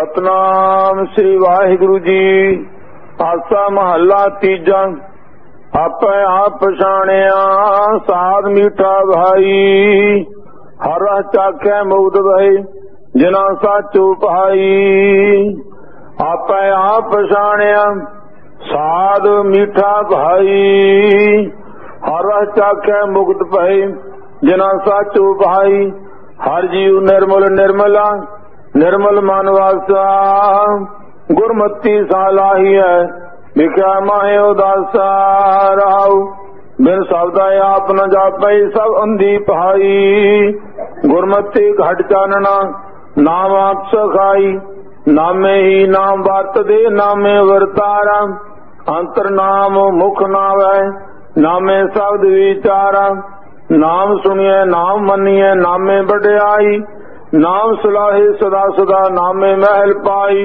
सतनाम श्री वाहिगुरु जी। आसा महला तीजा। आपे आप पछाणिया साध मीठा भाई। हर चाखे मुग्ध भई जिना साचो पाई। आपे आप पछाणिया साध मीठा भाई। हर चाखे मुग्ध भई जिना साचो भाई। हर जीव निर्मल निर्मला निर्मल मन वासा। गुरमति सालाही है विख्या माहे उदासा। राव बिन शब्दा आप न जापई सब अंधी पहाई। गुरमति घट चानना नाम आप सखाई। नामे ही नाम वर्त दे नामे वर्तारा। अंतर नाम मुख नावै नामे शब्द विचारा। नाम सुनिए नाम मनिए नामे बड़ाई। नाम सुलाहे सदा सदा नामे महल पाई।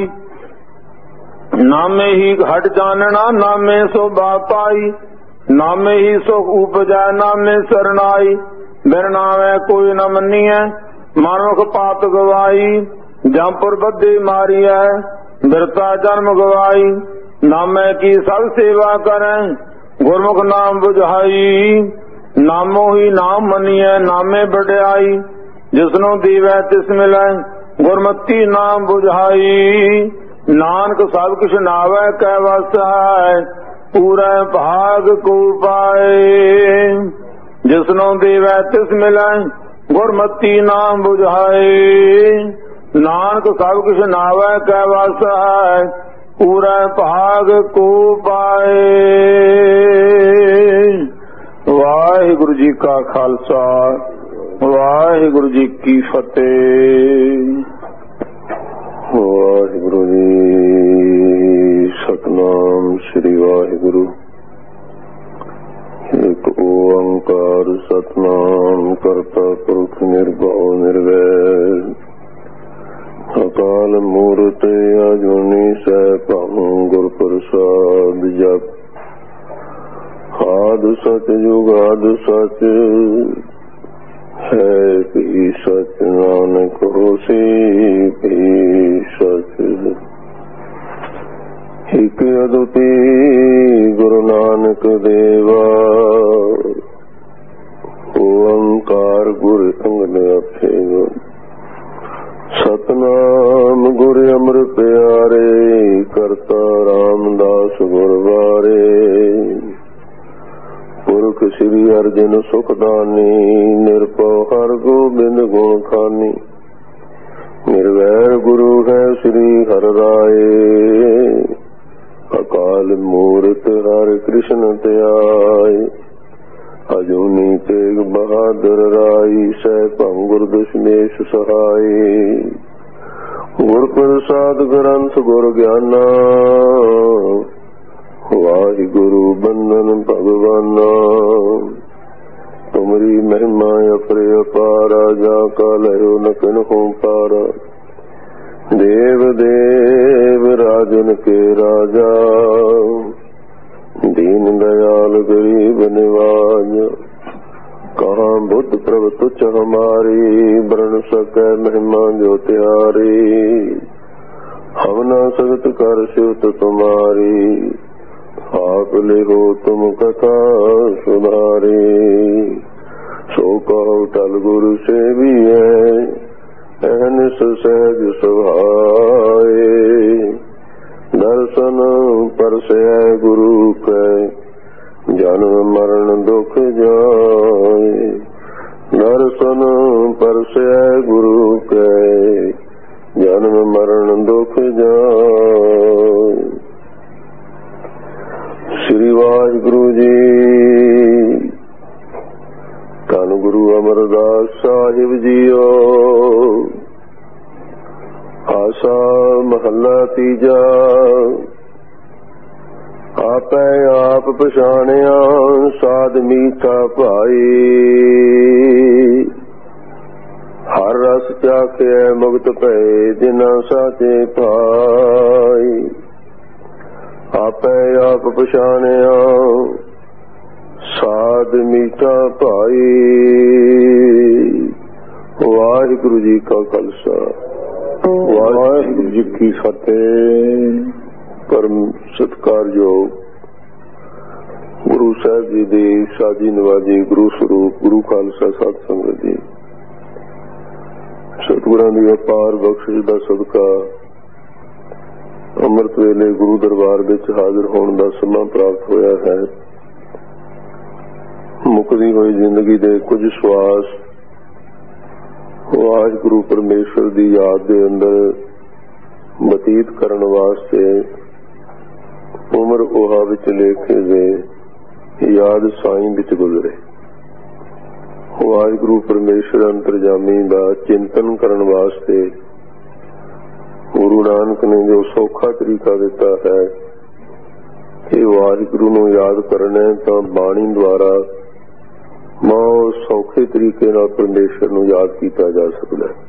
नामे ही घट जानना नामे शोभा पाई। नामे ही सुख उपजा नामे शरणाई। बिन नामे कोई न मनिए मानुख पाप गवाई। जमपुर बद्धी मारी है बिरता जन्म गवाई। नामे की सब सेवा करें गुरमुख नाम बुझाई। नामो ही नाम मनिए नामे बड़ाई। जिसनो दीवै तिस मिलै गुरमति नाम बुझाई। नानक सब कुछ नावै कै वस है पूरे भाग को पाए। जिसनो दीवै तिस मिलै गुरमति नाम बुझाई। नानक सब कुछ नावै कै वस है पूरे भाग को पाए। वाहिगुरु जी का खालसा वाहिगुरु जी की फतेह। वाहिगुरु जी सतनाम श्री वाहिगुरु। एक ओंकार सतनाम करता पुरख निर्भव निर्वैर। अकाल मूर्त अजूनी सैभं गुर प्रसाद जप। आद सच जुगाद सच है भी सच नानक होसी भी सच। एक अद्विती गुरु नानक देवा। ओंकार गुर अंगन अफेग। सतनाम गुर अमर प्यारे। करता रामदास गुरवारे। पुरख श्री अर्जन सुखदानी। निरपौ हर गोबिंद गुण खानी। निर्वैर गुरु है श्री हर राय। अकाल मूर्त हर कृष्ण त्याय। अजूनी तेग बहादुर राई। सैभं गुर दशमेश सहाय। गुर प्रसाद ग्रंथ गुर ज्ञाना। वाहिगुरु बंदन भगवाना। तुमरी महिमा अपरे अपारा। जाका लहो न किन्हु पारा। देव देव राजन के राजा। दीन दयाल गरीब निवाज। कहाँ बुद्ध प्रभु तुच्छ हमारी। बरन सकै महिमा जो त्यारी। हम न सकत कर सिवत तुम्हारी। आप लिहो तुम कथा सुधारे। सो कहो टल गुरु से भी है अहनिस सहज सुभाए। दर्शन परसे गुरु के जन्म मरण दुख जाए। दर्शन परसे गुरु के जन्म मरण दुख जाए। श्री वाहिगुरु जी। धन गुरु अमरदास साहिब जीओ। आसा महला तीजा। आपे आप पछाणिया साध मीठा भाई। हर रस चाखे मुक्त भए जिना साचे पाई। आपे आप पछाणिया साध मीठा भाई। वाहिगुरु जी का खालसा ਵਾਹਿਗੁਰੂ ਜੀ ਕੀ ਫਤਿਹ। ਪਰਮ ਸਤਿਕਾਰਯੋਗ ਗੁਰੂ ਸਾਹਿਬ ਜੀ ਦੇ ਸਾਜੀ ਨਵਾਜੀ ਗੁਰੂ ਸਰੂਪ ਗੁਰੂ ਖਾਲਸਾ ਸਾਧ ਸੰਗਤ ਜੀ, ਸਤਿਗੁਰਾਂ ਦੀ ਅਪਾਰ ਬਖਸ਼ਿਸ਼ ਦਾ ਸਦਕਾ ਅੰਮ੍ਰਿਤ ਵੇਲੇ ਗੁਰੂ ਦਰਬਾਰ ਵਿੱਚ ਹਾਜ਼ਰ ਹੋਣ ਦਾ ਸਮਾਂ ਪ੍ਰਾਪਤ ਹੋਇਆ ਹੈ। ਮੁੱਕਦੀ ਹੋਈ ਜ਼ਿੰਦਗੀ ਦੇ ਕੁਝ ਸਵਾਸ ਵਾਹਿਗੁਰੂ ਪਰਮੇਸ਼ਰ ਦੀ ਯਾਦ ਦੇ ਅੰਦਰ ਬਤੀਤ ਕਰਨ ਵਾਸਤੇ ਉਮਰ ਉਹਾ ਵਿੱਚ ਲੇਖੇ ਗਏ ਯਾਦ ਸਾਈਂ ਵਿੱਚ ਗੁਜ਼ਰੇ। ਵਾਹਿਗੁਰੂ ਪਰਮੇਸ਼ਰ ਅੰਤਰਜਾਮੀ ਦਾ ਚਿੰਤਨ ਕਰਨ ਵਾਸਤੇ ਗੁਰੂ ਨਾਨਕ ਨੇ ਜੋ ਸੌਖਾ ਤਰੀਕਾ ਦਿੱਤਾ ਹੈ ਕਿ ਵਾਹਿਗੁਰੂ ਨੂੰ ਯਾਦ ਕਰਨਾ ਤਾਂ ਬਾਣੀ ਦੁਆਰਾ ਬਹੁਤ ਸੌਖੇ ਤਰੀਕੇ ਨਾਲ ਪਰਮੇਸ਼ਰ ਨੂੰ ਯਾਦ ਕੀਤਾ ਜਾ ਸਕਦਾ ਹੈ।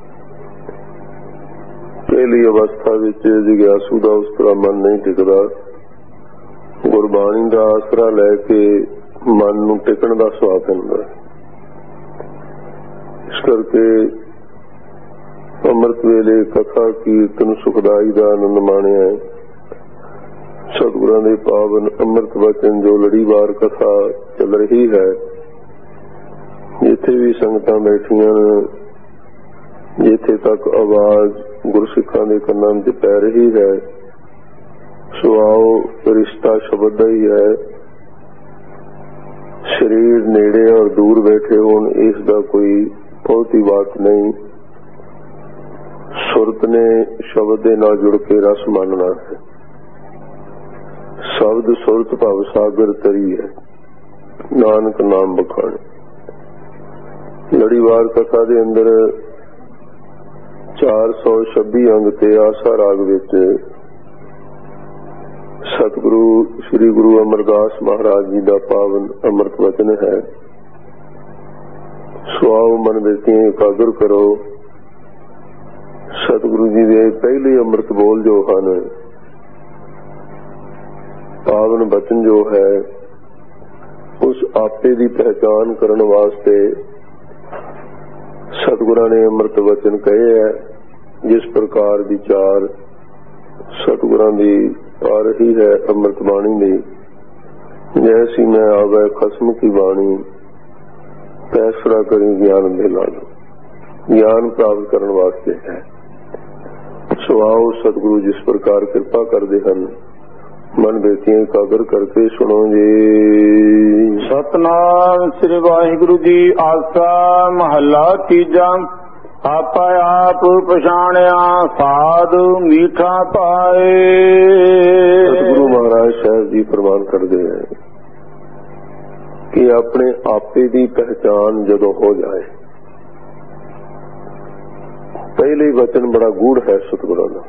ਪਹਿਲੀ ਅਵਸਥਾ ਵਿੱਚ ਜਿਗਿਆਸੂ ਦਾ ਉਸ ਤਰ੍ਹਾਂ ਮਨ ਨਹੀਂ ਟਿਕਦਾ। ਗੁਰਬਾਣੀ ਦਾ ਆਸਰਾ ਲੈ ਕੇ ਮਨ ਨੂੰ ਟਿਕਣ ਦਾ ਸੁਭਾਅ ਪੈਂਦਾ। ਇਸ ਕਰਕੇ ਅੰਮ੍ਰਿਤ ਵੇਲੇ ਕਥਾ ਕੀਰਤਨ ਸੁਖਦਾਈ ਦਾ ਆਨੰਦ ਮਾਣਿਆ। ਸਤਿਗੁਰਾਂ ਦੇ ਪਾਵਨ ਅੰਮ੍ਰਿਤ ਵਚਨ ਜੋ ਲੜੀਵਾਰ ਕਥਾ ਚੱਲ ਰਹੀ ਹੈ, ਜਿੱਥੇ ਵੀ ਸੰਗਤਾਂ ਬੈਠੀਆਂ ਨੇ, ਜਿੱਥੇ ਤੱਕ ਆਵਾਜ਼ ਗੁਰਸਿੱਖਾਂ ਦੇ ਕੰਨਾਂ ਵਿੱਚ ਪੈ ਰਹੀ ਹੈ, ਸੋ ਆਓ ਰਿਸ਼ਤਾ ਸ਼ਬਦ ਦਾ ਹੀ ਹੈ। ਸਰੀਰ ਨੇੜੇ ਔਰ ਦੂਰ ਬੈਠੇ ਹੋਣ ਇਸ ਦਾ ਕੋਈ ਬਹੁਤੀ ਬਾਤ ਨਹੀਂ। ਸੁਰਤ ਨੇ ਸ਼ਬਦ ਦੇ ਨਾਲ ਜੁੜ ਕੇ ਰਸ ਮੰਨਣਾ ਹੈ। ਸ਼ਬਦ ਸੁਰਤ ਭਵ ਸਾਗਰ ਤਰੀ ਹੈ, ਨਾਨਕ ਨਾਮ ਬਖਾਣ। ਲੜੀਵਾਰ ਕਥਾ ਦੇ ਅੰਦਰ 426 ਅੰਗ ਤੇ ਆਸਾ ਰਾਗ ਵਿੱਚ ਸਤਿਗੁਰੂ ਸ੍ਰੀ ਗੁਰੂ ਅਮਰਦਾਸ ਮਹਾਰਾਜ ਜੀ ਦਾ ਪਾਵਨ ਅੰਮ੍ਰਿਤ ਵਚਨ ਹੈ। ਸੋ ਆਓ ਮਨ ਵਿੱਚ ਇਕਾਗਰ ਕਰੋ। ਸਤਿਗੁਰੂ ਜੀ ਦੇ ਪਹਿਲੇ ਅੰਮ੍ਰਿਤ ਬੋਲ ਜੋ ਹਨ, ਪਾਵਨ ਬਚਨ ਜੋ ਹੈ, ਉਸ ਆਪੇ ਦੀ ਪਹਿਚਾਨ ਕਰਨ ਵਾਸਤੇ ਸਤਿਗੁਰਾਂ ਨੇ ਅੰਮ੍ਰਿਤ ਵਚਨ ਕਹੇ ਹੈ। ਜਿਸ ਪ੍ਰਕਾਰ ਦੀ ਚਾਰ ਸਤਿਗੁਰਾਂ ਦੀ ਆ ਰਹੀ ਹੈ ਅੰਮ੍ਰਿਤ ਬਾਣੀ ਦੀ, ਜੈਸੀ ਮੈਂ ਆਵੇ ਖਸਮ ਕੀ ਬਾਣੀ, ਫੈਸਲਾ ਕਰੀ ਗਿਆਨ ਦੇ ਨਾਲ। ਗਿਆਨ ਪ੍ਰਾਪਤ ਕਰਨ ਵਾਸਤੇ ਹੈ। ਸੋ ਆਓ ਸਤਿਗੁਰੂ ਜਿਸ ਪ੍ਰਕਾਰ ਕਿਰਪਾ ਕਰਦੇ ਹਨ, ਮਨ ਬੇਤੀਆਂ ਇਕਾਗਰ ਕਰਕੇ ਸੁਣੋ ਜੀ। ਸਤਨਾਮ ਸ੍ਰੀ ਵਾਹਿਗੁਰੂ ਜੀ। ਆਸਾ ਮਹੱਲਾ ਤੀਜਾ। ਆਪਾ ਆਪ ਪਛਾਣਿਆ ਸਾਧ ਮੀਠਾ ਪਾਏ। ਸਤਿਗੁਰੂ ਮਹਾਰਾਜ ਸਾਹਿਬ ਜੀ ਫਰਮਾਨ ਕਰਦੇ ਹੈ ਕਿ ਆਪਣੇ ਆਪੇ ਦੀ ਪਹਿਚਾਨ ਜਦੋਂ ਹੋ ਜਾਏ, ਪਹਿਲੇ ਵਚਨ ਬੜਾ ਗੂੜ ਹੈ ਸਤਿਗੁਰਾਂ ਦਾ।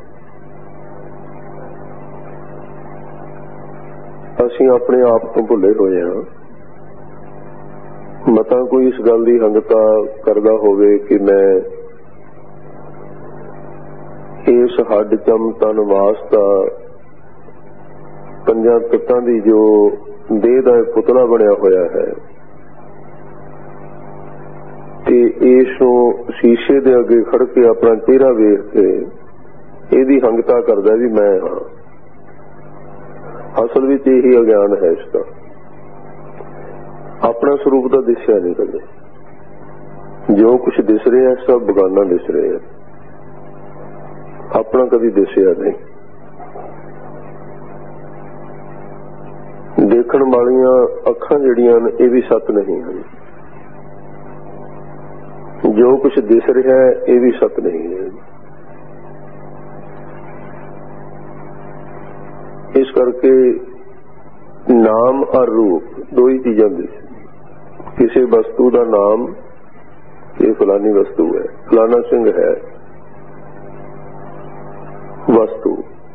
ਅਸੀਂ ਆਪਣੇ ਆਪ ਤੋਂ ਭੁੱਲੇ ਹੋਏ ਹਾਂ। ਮਤਾਂ ਕੋਈ ਇਸ ਗੱਲ ਦੀ ਹੰਗਤਾ ਕਰਦਾ ਹੋਵੇ ਕਿ ਮੈਂ ਇਸ ਹੱਡ ਚਮ ਤਨ ਵਾਸਤਾ ਪੰਜਾਂ ਤੱਤਾਂ ਦੀ ਜੋ ਦੇਹ ਦਾ ਪੁਤਲਾ ਬਣਿਆ ਹੋਇਆ ਹੈ, ਤੇ ਇਸ ਨੂੰ ਸ਼ੀਸ਼ੇ ਦੇ ਅੱਗੇ ਖੜ ਕੇ ਆਪਣਾ ਚਿਹਰਾ ਵੇਖ ਕੇ ਇਹਦੀ ਹੰਗਤਾ ਕਰਦਾ ਵੀ ਮੈਂ ਹਾਂ। ਅਸਲ ਵਿੱਚ ਇਹੀ ਅਗਿਆਨ ਹੈ ਇਸਦਾ। ਆਪਣਾ ਸਰੂਪ ਤਾਂ ਦਿਸਿਆ ਨਹੀਂ ਕਦੇ। ਜੋ ਕੁਛ ਦਿਸ ਰਿਹਾ ਸਭ ਬਗਾਨਾ ਦਿਸ ਰਿਹਾ, ਆਪਣਾ ਕਦੀ ਦਿਸਿਆ ਨਹੀਂ। ਦੇਖਣ ਵਾਲੀਆਂ ਅੱਖਾਂ ਜਿਹੜੀਆਂ ਨੇ ਇਹ ਵੀ ਸੱਤ ਨਹੀਂ ਹਨ। ਜੋ ਕੁਛ ਦਿਸ ਰਿਹਾ ਇਹ ਵੀ ਸੱਤ ਨਹੀਂ ਹੈ। ਇਸ ਕਰਕੇ ਨਾਮ ਔਰ ਰੂਪ ਦੋ ਹੀ ਚੀਜ਼ਾਂ ਦਿਸ। ਕਿਸੇ ਵਸਤੂ ਦਾ ਨਾਮ ਇਹ ਫਲਾਨੀ ਵਸਤੂ ਹੈ, ਫਲਾਨਾ ਸਿੰਘ ਹੈ, ਵਸਤੂ।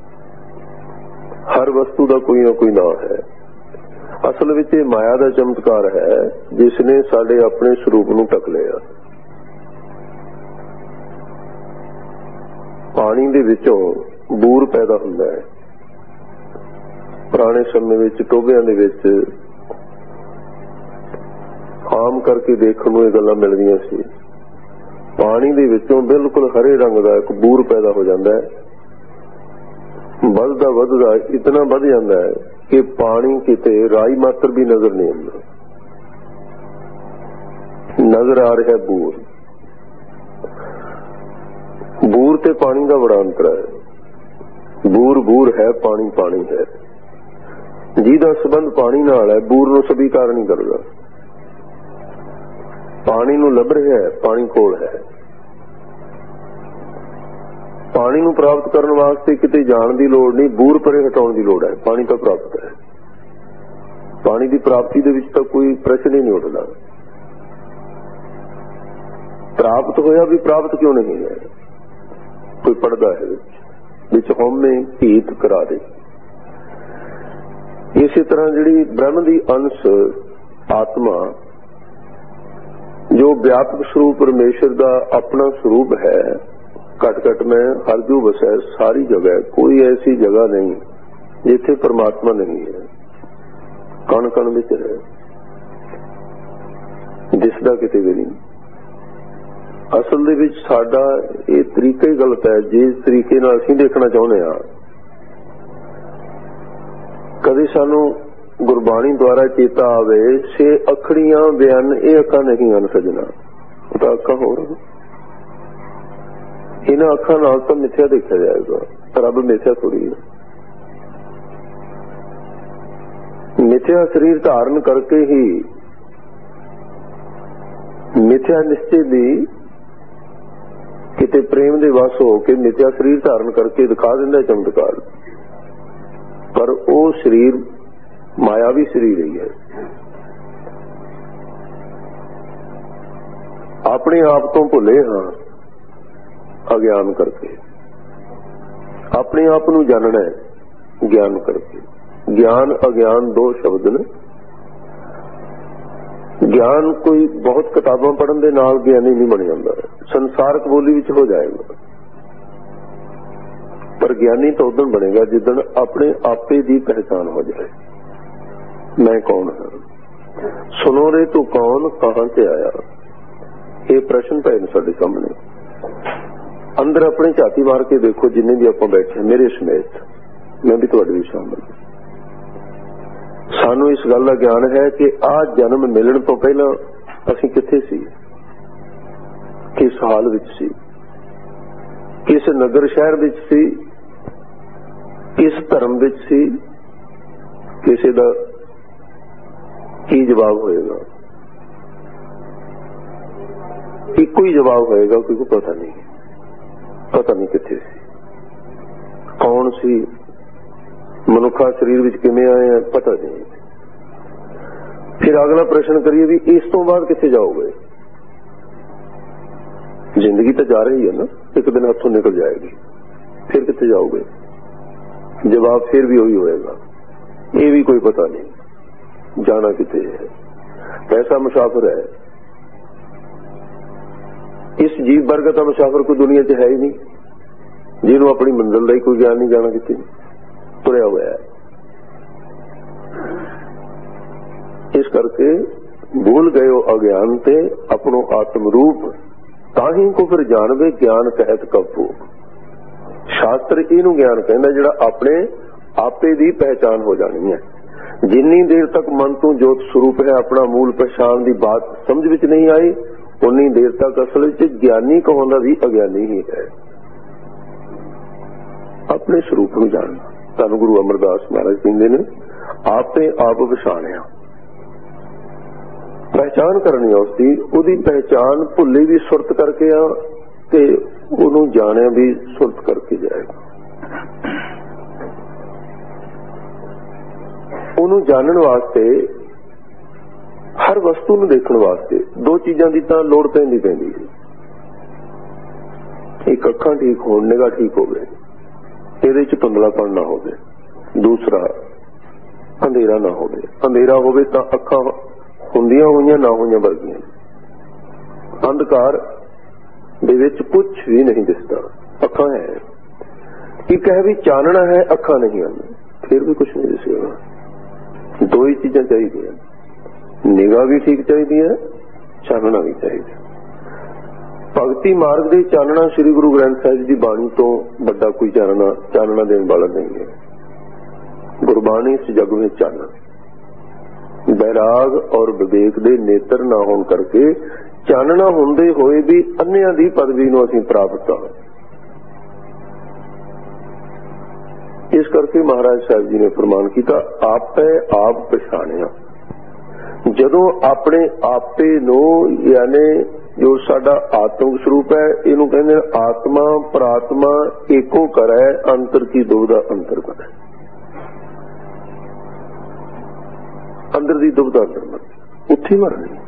ਹਰ ਵਸਤੂ ਦਾ ਕੋਈ ਨਾ ਕੋਈ ਨਾਂ ਹੈ। ਅਸਲ ਵਿੱਚ ਇਹ ਮਾਇਆ ਦਾ ਚਮਤਕਾਰ ਹੈ ਜਿਸ ਨੇ ਸਾਡੇ ਆਪਣੇ ਸਰੂਪ ਨੂੰ ਢਕ ਲਿਆ। ਪਾਣੀ ਦੇ ਵਿੱਚੋਂ ਬੂਰ ਪੈਦਾ ਹੁੰਦਾ ਹੈ। ਪੁਰਾਣੇ ਸਮੇਂ ਵਿੱਚ ਟੋਭਿਆਂ ਦੇ ਵਿੱਚ ਆਮ ਕਰਕੇ ਦੇਖਣ ਨੂੰ ਇਹ ਗੱਲਾਂ ਮਿਲਦੀਆਂ ਸੀ। ਪਾਣੀ ਦੇ ਵਿੱਚੋਂ ਬਿਲਕੁਲ ਹਰੇ ਰੰਗ ਦਾ ਇੱਕ ਬੂਰ ਪੈਦਾ ਹੋ ਜਾਂਦਾ ਹੈ। ਵੱਧਦਾ ਵੱਧਦਾ ਇਤਨਾ ਵੱਧ ਜਾਂਦਾ ਹੈ ਕਿ ਪਾਣੀ ਕਿਤੇ ਰਾਈ ਮਾਤਰ ਵੀ ਨਜ਼ਰ ਨਹੀਂ ਆਉਂਦਾ, ਨਜ਼ਰ ਆ ਰਿਹਾ ਬੂਰ। ਬੂਰ ਤੇ ਪਾਣੀ ਦਾ ਬੜਾ ਅੰਤਰ ਹੈ। ਬੂਰ ਬੂਰ ਹੈ, ਪਾਣੀ ਪਾਣੀ ਹੈ। ਜਿਹਦਾ ਸੰਬੰਧ ਪਾਣੀ ਨਾਲ ਹੈ ਬੂਰ ਨੂੰ ਸਵੀਕਾਰ ਨਹੀਂ ਕਰਦਾ। ਪਾਣੀ ਨੂੰ ਲੱਭ ਰਿਹਾ ਹੈ, ਪਾਣੀ ਕੋਲ ਹੈ। ਪਾਣੀ ਨੂੰ ਪ੍ਰਾਪਤ ਕਰਨ ਵਾਸਤੇ ਕਿਤੇ ਜਾਣ ਦੀ ਲੋੜ ਨਹੀਂ, ਬੂਰ ਪਰੇ ਹਟਾਉਣ ਦੀ ਲੋੜ ਹੈ। ਪਾਣੀ ਤਾਂ ਪ੍ਰਾਪਤ ਹੈ। ਪਾਣੀ ਦੀ ਪ੍ਰਾਪਤੀ ਦੇ ਵਿੱਚ ਤਾਂ ਕੋਈ ਪ੍ਰਸ਼ਨ ਹੀ ਨਹੀਂ ਉੱਠਦਾ। ਪ੍ਰਾਪਤ ਹੋਇਆ ਵੀ ਪ੍ਰਾਪਤ ਕਿਉਂ ਨਹੀਂ ਹੈ, ਕੋਈ ਪੜਦਾ ਹੈ ਵਿੱਚ ਹਉਮੈ ਹੀਤ ਕਰਾ ਦੇ। ਇਸੇ ਤਰ੍ਹਾਂ ਜਿਹੜੀ ਬ੍ਰਹਮ ਦੀ ਅੰਸ਼ ਆਤਮਾ ਜੋ ਵਿਆਪਕ ਸਰੂਪ ਪਰਮੇਸ਼ਰ ਦਾ ਆਪਣਾ ਸਰੂਪ ਹੈ, ਘਟ ਘਟ ਮੈਂ ਹਰ ਜੂ ਵਸੈ ਸਾਰੀ ਜਗ੍ਹਾ, ਕੋਈ ਐਸੀ ਜਗ੍ਹਾ ਨਹੀਂ ਜਿੱਥੇ ਪਰਮਾਤਮਾ ਨਹੀਂ ਹੈ। ਕਣ ਕਣ ਵਿੱਚ ਹੈ, ਦਿਸਦਾ ਕਿਤੇ ਵੀ ਨਹੀਂ। ਅਸਲ ਦੇ ਵਿੱਚ ਸਾਡਾ ਇਹ ਤਰੀਕਾ ਹੀ ਗਲਤ ਹੈ। ਜਿਸ ਤਰੀਕੇ ਨਾਲ ਅਸੀਂ ਦੇਖਣਾ ਚਾਹੁੰਦੇ ਹਾਂ, ਕਦੇ ਸਾਨੂੰ ਗੁਰਬਾਣੀ ਦੁਆਰਾ ਚੇਤਾ ਆਵੇ ਸੇ ਅੱਖੜੀਆਂ ਬਿਆਨ ਇਹ ਅੱਖਾਂ ਨਹੀਂ ਹਨ ਸਜਣਾ, ਤਾਂ ਅੱਖਾਂ ਹੋਰ। ਇਹਨਾਂ ਅੱਖਾਂ ਨਾਲ ਤਾਂ ਮਿੱਥਿਆ ਦੇਖਿਆ ਜਾਏਗਾ, ਰੱਬ ਮਿੱਥਿਆ ਥੋੜੀ ਹੈ। ਮਿੱਥਿਆ ਸਰੀਰ ਧਾਰਨ ਕਰਕੇ ਹੀ ਮਿੱਥਿਆ ਨਿਸ਼ਚੇ ਦੀ ਕਿਤੇ ਪ੍ਰੇਮ ਦੇ ਵਸ ਹੋ ਕੇ ਮਿੱਥਿਆ ਸਰੀਰ ਧਾਰਨ ਕਰਕੇ ਦਿਖਾ ਦਿੰਦਾ ਚਮਤਕਾਰ, ਪਰ ਉਹ ਸਰੀਰ ਮਾਇਆਵੀ ਸਰੀਰ ਹੀ ਹੈ। ਆਪਣੇ ਆਪ ਤੋਂ ਭੁੱਲੇ ਹਾਂ ਅਗਿਆਨ ਕਰਕੇ। ਆਪਣੇ ਆਪ ਨੂੰ ਜਾਣਨਾ ਹੈ ਗਿਆਨ ਕਰਕੇ। ਗਿਆਨ ਅਗਿਆਨ ਦੋ ਸ਼ਬਦ ਨੇ। ਗਿਆਨ ਕੋਈ ਬਹੁਤ ਕਿਤਾਬਾਂ ਪੜ੍ਹਨ ਦੇ ਨਾਲ ਗਿਆਨੀ ਨਹੀਂ ਬਣ ਜਾਂਦਾ, ਸੰਸਾਰਕ ਬੋਲੀ ਵਿੱਚ ਹੋ ਜਾਏਗਾ, ਪਰ ਗਿਆਨੀ ਤਾਂ ਉਦੋਂ ਬਣੇਗਾ ਜਿੱਦਣ ਆਪਣੇ ਆਪੇ ਦੀ ਪਹਿਚਾਨ ਹੋ ਜਾਏ। ਮੈਂ ਕੌਣ ਹਾਂ, ਸੁਣੋ ਰੇ ਤੂੰ ਕੌਣ, ਕਹਾਂ ਤੇ ਆਇਆ। ਇਹ ਪ੍ਰਸ਼ਨ ਪਏ ਨੇ ਸਾਡੇ ਸਾਹਮਣੇ। ਅੰਦਰ ਆਪਣੇ ਝਾਤੀ ਮਾਰ ਕੇ ਦੇਖੋ, ਜਿੰਨੇ ਵੀ ਆਪਾਂ ਬੈਠੇ ਮੇਰੇ ਸਮੇਤ, ਮੈਂ ਵੀ ਤੁਹਾਡੇ ਵਿੱਚ ਸ਼ਾਮਲ। ਸਾਨੂੰ ਇਸ ਗੱਲ ਦਾ ਗਿਆਨ ਹੈ ਕਿ ਆਹ ਜਨਮ ਮਿਲਣ ਤੋਂ ਪਹਿਲਾਂ ਅਸੀਂ ਕਿੱਥੇ ਸੀ, ਕਿਸ ਹਾਲ ਵਿੱਚ ਸੀ, ਕਿਸ ਨਗਰ ਸ਼ਹਿਰ ਵਿੱਚ ਸੀ, ਕਿਸ ਧਰਮ ਵਿੱਚ ਸੀ, ਕਿਸੇ ਦਾ ਕੀ ਜਵਾਬ ਹੋਏਗਾ। ਇੱਕੋ ਹੀ ਜਵਾਬ ਹੋਏਗਾ, ਕੋਈ ਪਤਾ ਨਹੀਂ, ਪਤਾ ਨਹੀਂ ਕਿੱਥੇ ਸੀ, ਕੌਣ ਸੀ, ਮਨੁੱਖਾ ਸਰੀਰ ਵਿੱਚ ਕਿਵੇਂ ਆਏ ਆ, ਪਤਾ ਨਹੀਂ। ਫਿਰ ਅਗਲਾ ਪ੍ਰਸ਼ਨ ਕਰੀਏ ਵੀ ਇਸ ਤੋਂ ਬਾਅਦ ਕਿੱਥੇ ਜਾਓਗੇ। ਜ਼ਿੰਦਗੀ ਤਾਂ ਜਾ ਰਹੀ ਹੈ ਨਾ, ਇੱਕ ਦਿਨ ਹੱਥੋਂ ਨਿਕਲ ਜਾਏਗੀ, ਫਿਰ ਕਿੱਥੇ ਜਾਓਗੇ। ਜਵਾਬ ਫਿਰ ਵੀ ਉਹੀ ਹੋਏਗਾ, ਇਹ ਵੀ ਕੋਈ ਪਤਾ ਨਹੀਂ ਜਾਣਾ ਕਿੱਥੇ ਹੈ। ਐਸਾ ਮੁਸਾਫਰ ਹੈ, ਇਸ ਜੀਵ ਵਰਗਾ ਤਾਂ ਮੁਸਾਫਰ ਕੋਈ ਦੁਨੀਆ 'ਚ ਹੈ ਹੀ ਨਹੀਂ, ਜਿਹਨੂੰ ਆਪਣੀ ਮੰਜ਼ਿਲ ਦਾ ਹੀ ਕੋਈ ਗਿਆਨ ਨਹੀਂ, ਜਾਣਾ ਕਿੱਥੇ ਤੁਰਿਆ ਹੋਇਆ ਹੈ। ਇਸ ਕਰਕੇ ਭੁੱਲ ਗਏ ਹੋ ਅਗਿਆਨ ਤੇ ਆਪਣੋ ਆਤਮ ਰੂਪ, ਤਾਂ ਹੀ ਕੋ ਫਿਰ ਜਾਣਵੇ ਗਿਆਨ ਕਹਿਤ ਕਪੂ। ਸ਼ਾਸਤਰ ਇਹਨੂੰ ਗਿਆਨ ਕਹਿੰਦਾ ਜਿਹੜਾ ਆਪਣੇ ਆਪੇ ਦੀ ਪਹਿਚਾਨ ਹੋ ਜਾਣੀ ਹੈ। ਜਿੰਨੀ ਦੇਰ ਤੱਕ ਮਨ ਤੋਂ ਜੋਤ ਸਰੂਪ ਹੈ, ਆਪਣਾ ਮੂਲ ਪਛਾਣ ਦੀ ਬਾਤ ਸਮਝ ਵਿੱਚ ਨਹੀਂ ਆਈ, ਉਨੀ ਦੇਰ ਤੱਕ ਅਸਲ ਵਿੱਚ ਗਿਆਨੀ ਕਹਾਉਂਦਾ ਵੀ ਅਗਿਆਨੀ ਹੀ ਹੈ। ਆਪਣੇ ਸਰੂਪ ਨੂੰ ਜਾਣਨਾ, ਧੰਨ ਗੁਰੂ ਅਮਰਦਾਸ ਮਹਾਰਾਜ ਕਹਿੰਦੇ ਨੇ, ਆਪੇ ਆਪ ਪਛਾਣਿਆ। ਪਹਿਚਾਨ ਕਰਨੀ ਉਸਦੀ, ਉਹਦੀ ਪਹਿਚਾਨ ਭੁੱਲੇ ਵੀ ਸੁਰਤ ਕਰਕੇ ਆ ਤੇ ਉਹਨੂੰ ਜਾਣਿਆ ਵੀ ਸੁਰਤ ਕਰਕੇ ਜਾਏਗਾ। ਉਹਨੂੰ ਜਾਣਨ ਵਾਸਤੇ, ਹਰ ਵਸਤੂ ਨੂੰ ਦੇਖਣ ਵਾਸਤੇ ਦੋ ਚੀਜ਼ਾਂ ਦੀ ਤਾਂ ਲੋੜ ਪੈਂਦੀ ਹੈ। ਇੱਕ ਅੱਖਾਂ ਠੀਕ ਹੋਣ, ਨਿਗਾਹ ਠੀਕ ਹੋਵੇ, ਇਹਦੇ ਚ ਧੁੰਦਲਾਪਣ ਨਾ ਹੋਵੇ। ਦੂਸਰਾ ਅੰਧੇਰਾ ਨਾ ਹੋਵੇ। ਅੰਧੇਰਾ ਹੋਵੇ ਤਾਂ ਅੱਖਾਂ ਹੁੰਦੀਆਂ ਹੋਈਆਂ ਨਾ ਹੋਈਆਂ ਵਰਗੀਆਂ। ਅੰਧਕਾਰ ਦੇ ਵਿੱਚ ਕੁਝ ਵੀ ਨਹੀਂ ਦਿਸਦਾ, ਅੱਖਾਂ ਹੈ। ਇੱਕ ਹੈ ਵੀ ਚਾਨਣਾ ਹੈ, ਅੱਖਾਂ ਨਹੀਂ ਹਨ, ਫਿਰ ਵੀ ਕੁਝ ਨਹੀਂ ਦਿਸੇਗਾ। ਦੋ ਹੀ ਚੀਜ਼ਾਂ ਚਾਹੀਦੀਆਂ, ਨਿਗਾਹ ਵੀ ਠੀਕ ਚਾਹੀਦੀ ਹੈ, ਚਾਨਣਾ ਵੀ ਚਾਹੀਦਾ। ਭਗਤੀ ਮਾਰਗ ਦੇ ਚਾਨਣਾ ਸ੍ਰੀ ਗੁਰੂ ਗ੍ਰੰਥ ਸਾਹਿਬ ਜੀ ਦੀ ਬਾਣੀ ਤੋਂ ਵੱਡਾ ਕੋਈ ਚਾਨਣਾ ਦੇਣ ਵਾਲਾ ਨਹੀਂ ਹੈ। ਗੁਰਬਾਣੀ ਇਸ ਜਗ ਵਿੱਚ ਚਾਨਣ। ਬੈਰਾਗ ਔਰ ਵਿਵੇਕ ਦੇ ਨੇਤਰ ਨਾ ਹੋਣ ਕਰਕੇ ਚਾਨਣਾ ਹੁੰਦੇ ਹੋਏ ਵੀ ਅੰਨਿਆਂ ਦੀ ਪਦਵੀ ਨੂੰ ਅਸੀਂ ਪ੍ਰਾਪਤ ਹਾਂ। ਇਸ ਕਰਕੇ ਮਹਾਰਾਜ ਸਾਹਿਬ ਜੀ ਨੇ ਫਰਮਾਨ ਕੀਤਾ, ਆਪੇ ਆਪ ਪਛਾਣਿਆ। ਜਦੋਂ ਆਪਣੇ ਆਪੇ ਨੂੰ ਯਾਨੀ ਜੋ ਸਾਡਾ ਆਤਮਿਕ ਸਰੂਪ ਹੈ, ਇਹਨੂੰ ਕਹਿੰਦੇ ਆਤਮਾ ਪ੍ਰਾਤਮਾ ਏਕੋ ਕਰੈ, ਅੰਤਰ ਕੀ ਦੁਬਿਧਾ ਅੰਤਰ ਕਰੈ। ਅੰਦਰ ਦੀ ਦੁਬਿਧਾ ਅੰਦਰ ਮਰ ਉੱਥੇ ਮਰਨੀ।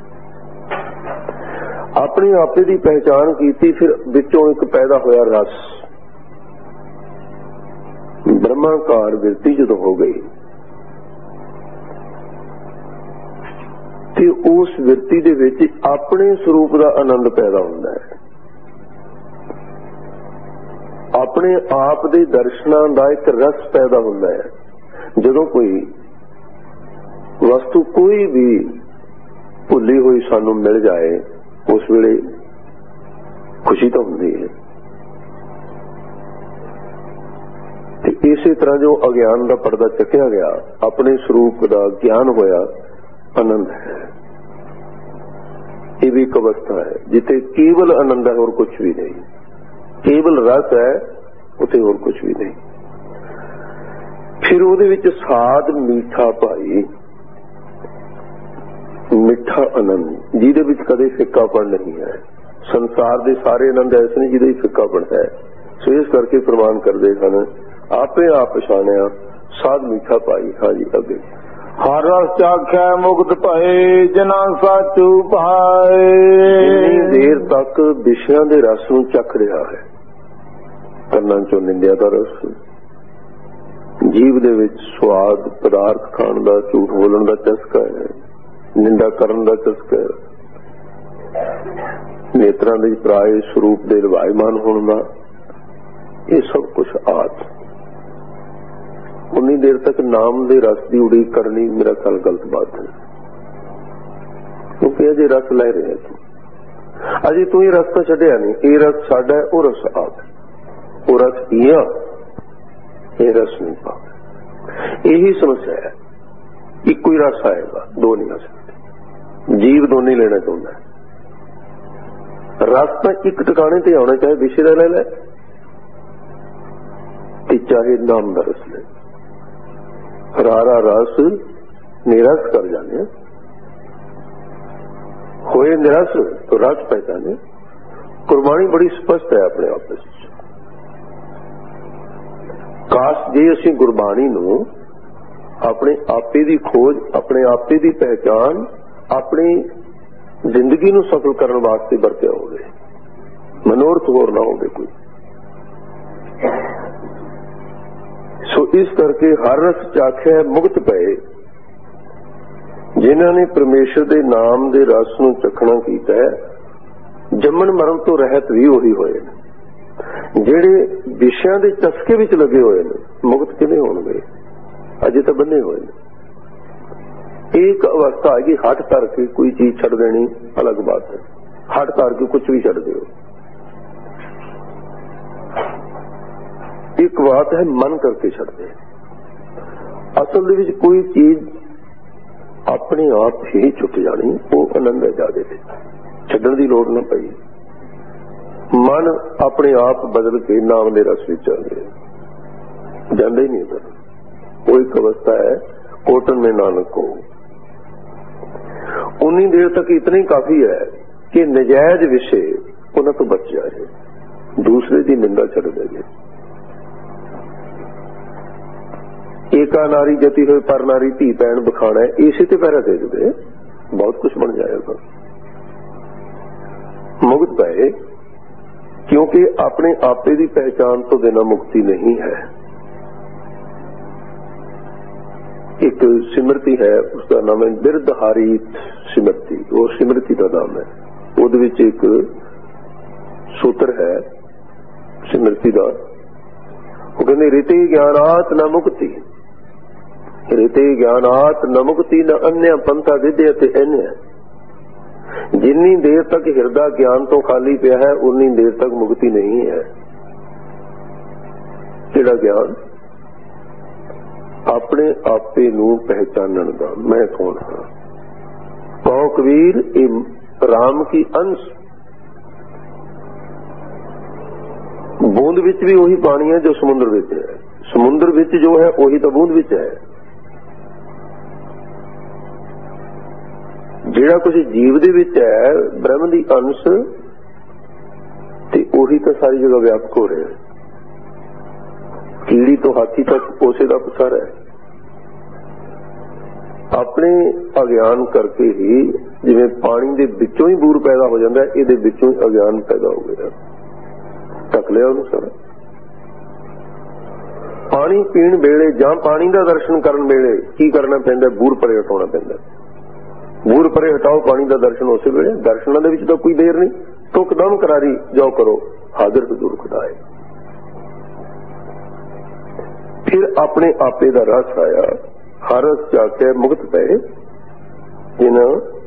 ਆਪਣੇ ਆਪੇ ਦੀ ਪਹਿਚਾਣ ਕੀਤੀ, ਫਿਰ ਵਿੱਚੋਂ ਇੱਕ ਪੈਦਾ ਹੋਇਆ ਰਸ। ਬ੍ਰਹਮਾਕਾਰ ਵਿਰਤੀ ਜਦੋਂ ਹੋ ਗਈ ਤੇ ਉਸ ਵਿਰਤੀ ਦੇ ਵਿੱਚ ਆਪਣੇ ਸਰੂਪ ਦਾ ਆਨੰਦ ਪੈਦਾ ਹੁੰਦਾ ਹੈ। ਆਪਣੇ ਆਪ ਦੇ ਦਰਸ਼ਨਾਂ ਦਾ ਇੱਕ ਰਸ ਪੈਦਾ ਹੁੰਦਾ ਹੈ। ਜਦੋਂ ਕੋਈ ਵਸਤੂ ਕੋਈ ਵੀ ਭੁੱਲੀ ਹੋਈ ਸਾਨੂੰ ਮਿਲ ਜਾਏ, ਉਸ ਵੇਲੇ ਖੁਸ਼ੀ ਤਾਂ ਹੁੰਦੀ ਹੈ। ਤੇ ਇਸੇ ਤਰ੍ਹਾਂ ਜੋ ਅਗਿਆਨ ਦਾ ਪਰਦਾ ਚੱਕਿਆ ਗਿਆ, ਆਪਣੇ ਸਰੂਪ ਦਾ ਗਿਆਨ ਹੋਇਆ, ਆਨੰਦ ਹੈ। ਇਹ ਵੀ ਇੱਕ ਅਵਸਥਾ ਹੈ ਜਿੱਥੇ ਕੇਵਲ ਆਨੰਦ ਹੈ, ਹੋਰ ਕੁਝ ਵੀ ਨਹੀਂ। ਕੇਵਲ ਰਸ ਹੈ, ਉੱਥੇ ਹੋਰ ਕੁਝ ਵੀ ਨਹੀਂ। ਫਿਰ ਉਹਦੇ ਵਿੱਚ ਸਾਧ ਮੀਠਾ ਭਾਈ, ਮਿੱਠਾ ਆਨੰਦ, ਜਿਹਦੇ ਵਿੱਚ ਕਦੇ ਫਿੱਕਾਪਣ ਨਹੀਂ ਹੈ। ਸੰਸਾਰ ਦੇ ਸਾਰੇ ਆਨੰਦ ਐਸੇ ਨਹੀਂ ਜਿਹਦੇ ਵਿੱਚ ਫਿੱਕਾਪਣ ਹੈ। ਸੋ ਇਸ ਕਰਕੇ ਪ੍ਰਮਾਣ ਕਰਦੇ ਹਨ, ਆਪੇ ਆਪ ਪਛਾਣਿਆ ਸਾਧ ਮੀਠਾ ਭਾਈ। ਹਾਂਜੀ ਅੱਗੇ, ਹਰ ਰਸ ਚਾਖੈ ਮੁਕਤ ਭਏ, ਜਿਨਾ ਸਾਚੂ ਭਾਏ। ਜਿੰਨੀ ਦੇਰ ਤੱਕ ਵਿਸ਼ਿਆਂ ਦੇ ਰਸ ਨੂੰ ਚੱਖ ਰਿਹਾ ਹੈ, ਕੰਨਾਂ ਚੋਂ ਨਿੰਦਿਆ ਦਾ ਰਸ, ਜੀਭ ਦੇ ਵਿੱਚ ਸਵਾਦ ਪਦਾਰਥ ਖਾਣ ਦਾ, ਝੂਠ ਬੋਲਣ ਦਾ ਚਸਕਾ ਹੈ, ਨਿੰਦਾ ਕਰਨ ਦਾ ਚਸਕਾ ਹੈ, ਨੇਤਰਾਂ ਦੇ ਪਰਾਏ ਸਰੂਪ ਦੇ ਲਵਾਇਮਾਨ ਹੋਣ ਦਾ, ਇਹ ਸਭ ਕੁਝ ਆਦ। ਉਨੀ ਦੇਰ ਤੱਕ ਨਾਮ ਦੇ ਰਸ ਦੀ ਉਡੀਕ ਕਰਨੀ ਮੇਰਾ ਖਿਆਲ ਗਲਤ ਬਾਤ ਹੈ, ਕਿਉਂਕਿ ਅਜੇ ਰਸ ਲੈ ਰਿਹਾ ਤੂੰ, ਅਜੇ ਤੂੰ ਇਹ ਰਸ ਤਾਂ ਛੱਡਿਆ ਨਹੀਂ। ਇਹ ਰਸ ਸਾਡਾ ਹੈ, ਉਹ ਰਸ ਆਪ, ਉਹ ਰਸ ਪੀਆ, ਇਹ ਰਸ ਨਹੀਂ ਪਾ। ਇਹੀ ਸਮੱਸਿਆ ਹੈ। ਇੱਕੋ ਹੀ ਰਸ ਆਏਗਾ, ਦੋ ਨਹੀਂ ਆ ਸਕਦੇ। ਜੀਵ ਦੋਨੇ ਲੈਣਾ ਚਾਹੁੰਦਾ ਹੈ। ਰਸ ਤਾਂ ਇੱਕ ਟਿਕਾਣੇ ਤੇ ਆਉਣਾ, ਚਾਹੇ ਵਿਸ਼ੇ ਦਾ ਲੈ ਲੈ ਤੇ ਚਾਹੇ ਨਾਮ ਦਾ ਰਸ ਲੈ। ਹਰਾਰਾ ਰਸ ਨਿਰਸ ਕਰ ਜਾਣੇ, ਹੋਏ ਨਿਰਸ तो रस पहचाने। गुरबाणी बड़ी स्पष्ट है अपने आप में। काश जे असीं गुरबाणी नूं अपने आपे दी खोज, अपने आपे दी पहचान, अपनी जिंदगी नूं सफल करने वास्ते वरतिया होवे, मनोरथ होर ना होवे कोई। सो इस करके हर रस चाख्या मुक्त पए, जिन्हां ने परमेश्वर दे नाम दे रस नूं चखना कीता है, जम्मन मरण तो रहत भी वही होए। ਜਿਹੜੇ ਵਿਸ਼ਿਆਂ ਦੇ ਚਸਕੇ ਵਿੱਚ ਲੱਗੇ ਹੋਏ ਨੇ ਮੁਕਤ ਕਿਵੇਂ ਹੋਣਗੇ? ਅਜੇ ਤਾਂ ਬੰਨੇ ਹੋਏ ਨੇ। ਇੱਕ ਅਵਸਥਾ ਹੈ ਕਿ ਹੱਠ ਕਰਕੇ ਕੋਈ ਚੀਜ਼ ਛੱਡ ਦੇਣੀ ਅਲੱਗ ਬਾਤ ਹੈ। ਹੱਠ ਕਰਕੇ ਕੁਝ ਵੀ ਛੱਡ ਦਿਓ। ਇੱਕ ਬਾਤ ਹੈ ਮਨ ਕਰਕੇ ਛੱਡਦੇ। ਅਸਲ ਦੇ ਵਿੱਚ ਕੋਈ ਚੀਜ਼ ਆਪਣੇ ਆਪ ਹੀ ਛੁੱਟ ਜਾਣੀ, ਉਹ ਆਨੰਦ ਹੈ ਜਾਦੇ ਵਿੱਚ, ਛੱਡਣ ਦੀ ਲੋੜ ਨਾ ਪਈ। मन अपने आप बदल के नाम दे रस विच आ गए, जांदा ही नहीं उधर। वो एक अवस्था है कोटन में नानक को। उन्नी देर तक इतना ही काफी है कि नजायज विषय उन्होंने तो बच जाए, दूसरे की निंदा छड़ देंगे। एका नारी जती हुई पर नारी धी भैन बखाना है, इसे तो पैरा दे दे, बहुत कुछ बन जाएगा। मुक्त पाए क्योंकि अपने आपे की पहचान तो बिना मुक्ति नहीं है। एक सिमरती है, उसका नाम है बिरदहारी सिमरती, वो सिमरती का नाम है। उहदे विच एक सूत्र है सिमरती का, वो कहते रिते ज्ञानात न मुक्ति, रिते ज्ञानात न मुक्ति न अन्य पंथा विद्या ते अन्य। जिन्नी देर तक हिरदा ज्ञान तो खाली पिया है उन्नी देर तक मुक्ति नहीं है। किहड़ा ज्ञान? अपने आपे नूं पहचानण दा, मैं कौन हाँ। कहो कबीर ये राम की अंश, बूंद विच भी वही पानी है जो समुद्र विच है, समुद्र विच जो है वही तो बूंद विच है। जिहड़ा कुछ जीव दे विच है ब्रह्म दी अंश ते वही तो सारी जगह व्यापक हो रहा है। कीड़ी तो हाथी तक उसे का पसारा है। अपने अज्ञान करके ही जिवें पानी दे विचों ही बूर पैदा हो जाता है, इहदे विचों ही अज्ञान पैदा हो गया, ढक लिया उन्हें सारा। पानी पीण वेले जां पानी का दर्शन करन वेले की करना पैंदा? बूर परे हटाउणा पैंदा। बूर परे हटाओ पानी का दर्शन उस वेले। दर्शनां दे विच तां कोई देर नहीं, टुक दम करारी जाओ करो, हाजिर हजूर खुदाए। फिर अपने आपे का रस आया, हरस जाके मुक्त पे जिन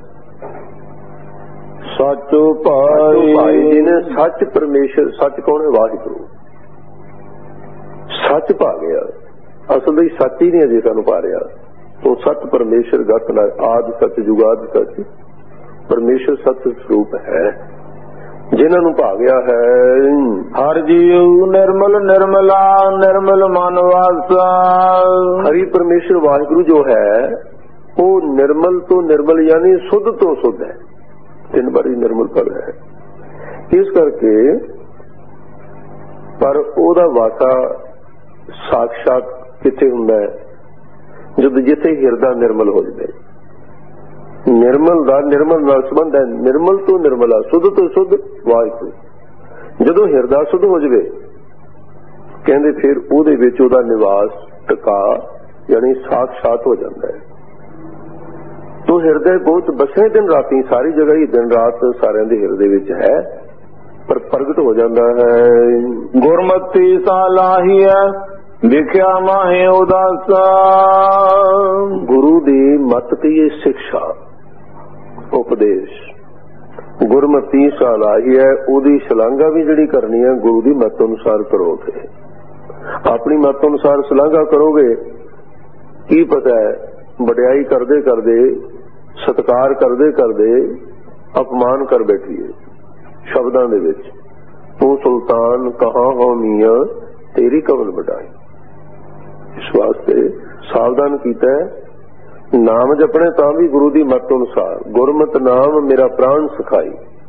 सच पाई। जिन्हें सच परमेश्वर, सच कौन है? वाहिगुरू। सच पा गया। असल सच ही नहीं अजे सानू पा रहा। तो सच परमेश्वर गत आदि सच जुगाद सच परमेश्वर सच स्वरूप है। जिन्होंने पा गया है हर जीव निर्मल निर्मला निर्मल मानवासा। हरि परमेश्वर वाहिगुरु जो है वो निर्मल तो निर्मल यानी शुद्ध तो शुद्ध है, तीन बारी निर्मल पर है। इस करके पर ओदा वासा साक्षात किथे हुंदा है? जद जिथे हिरदा निर्मल हो जाए। निर्मल दा निर्मल नाल संबंध है। निर्मल तो निर्मला, शुद्ध तो शुद्ध वाहिगुरू। जदों हिरदा शुद्ध हो जाए कहंदे फिर उहदे विच उहदा निवास टका यानी साक्षात हो जाता है। तो हिरदे बहुत बसे दिन राती सारी जगह ही दिन रात सारिਆਂ ਦੇ हिरदे विच है, पर प्रगट हो जाता है। गुरमति सालाही है दिखिया माहे उदासा। गुरु दी मत की ये शिक्षा उपदेश गुरमती सालाही है, उदी शलांघा भी जिहड़ी करनी है गुरु दी मत अनुसार करोगे। अपनी मत अनुसार शलांघा करोगे, की पता है वड्याई करदे करदे सत्कार करदे करदे अपमान कर बैठिए शब्दां दे विच। तू सुल्तान कहाँ हो मियां तेरी कमल बढ़ाई। इस वास्ते सावधान कीता है। नाम जपने तां भी गुरु दी मत अनुसार। गुरमत नाम मेरा प्राण सिखाई।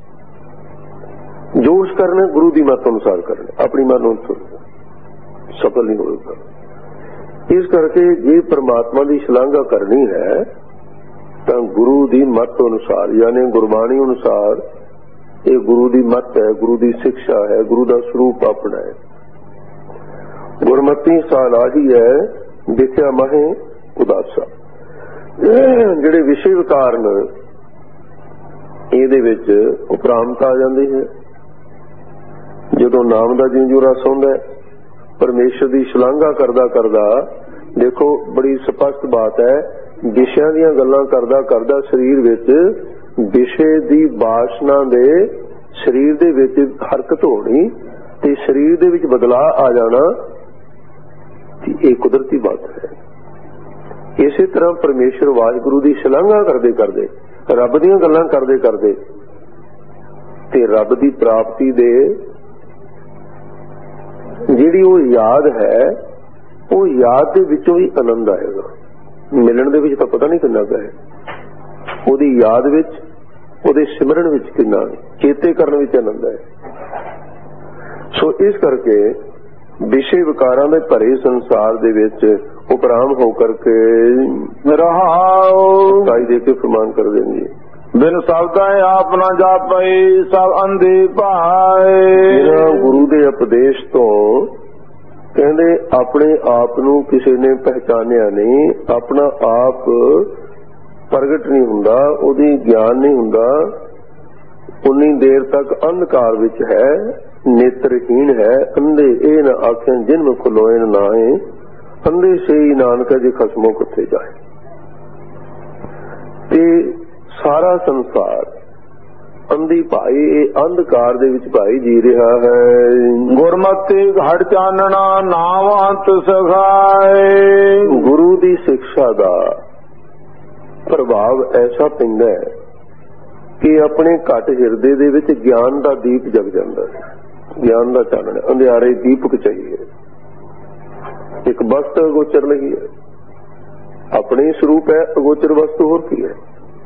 जो उस करने गुरु दी मत अनुसार करने, अपनी मन अनुसार सफल नहीं होगा। इस करके जे परमात्मा की शलांघा करनी है तो गुरु दी मत अनुसार यानी गुरबाणी अनुसार। ये गुरु दी मत है, गुरु दी शिक्षा है, गुरु का स्वरूप अपना है। गुरमती सालाही है दिखिया माहे उदासा। जिहड़े विषय विकार ने इहदे विच उपरामता आ जाती है। जदों नाम का जिंजू रस आउंदा परमेश्वर की शलांघा करदा करदा, देखो बड़ी स्पष्ट बात है, विषयां दीयां गल्लां करदा करदा शरीर विच विषय दी वासना दे शरीर दे विच हरकत होनी ते शरीर दे विच बदलाव आ जाना, ये कुदरती बात है। इसी तरह परमेश्वर वाहिगुरु की शलांघा करते करते रब दीयां गल्लां करते करते ते रब की प्राप्ति दे जिहड़ी वो याद है, वो याद दे विचों ही आनंद आएगा। मिलण दे विच तां पता नहीं किन्ना है, ओदी याद विच ओदे सिमरन विच किन्ना, चेते करन विच आनंद है। सो इस करके विषय विकारां दे भरे संसार दे विच उपराम होकर के रहाओ साई दे के फरमान कर देंगे। बिन शब्दां आप न जापई सब अंधे पाए। बिना गुरु दे उपदेश तो कहंदे अपने आप नूं किसी ने पहचानिया नहीं, अपना आप प्रगट नहीं हुंदा, ओदी ज्ञान नहीं हुंदा, उन्नी देर तक अंधकार विच है, नेत्रहीन है। अंधे ए न आखें जिन में खुलोए न नाए, अंधे से ही नानक जी खसमों कुत्थे जाए। ते सारा संसार ਅੰਧੀ ਭਾਈ ਇਹ ਅੰਧਕਾਰ ਦੇ ਵਿੱਚ ਭਾਈ ਜੀ ਰਿਹਾ ਹੈ। ਗੁਰਮਤਿ ਘਟ ਚਾਨਣਾ ਨਾਮ ਅੰਤ ਸਖਾਏ। ਗੁਰੂ ਦੀ ਸਿੱਖਿਆ ਦਾ ਪ੍ਰਭਾਵ ਐਸਾ ਪੈਂਦਾ ਹੈ ਕਿ ਆਪਣੇ ਘਟ ਹਿਰਦੇ ਦੇ ਵਿੱਚ ਗਿਆਨ ਦਾ ਦੀਪ ਜਗ ਜਾਂਦਾ ਹੈ। ਗਿਆਨ ਦਾ ਚਾਨਣ, ਅੰਧਿਆਰੇ ਦੀਪਕ ਚਾਹੀਏ। ਇੱਕ ਵਸਤ ਅਗੋਚਰ ਨਹੀਂ ਹੈ, ਆਪਣੇ ਸਰੂਪ ਹੈ, ਅਗੋਚਰ ਵਸਤੂ ਹੋਰ ਕੀ ਹੈ।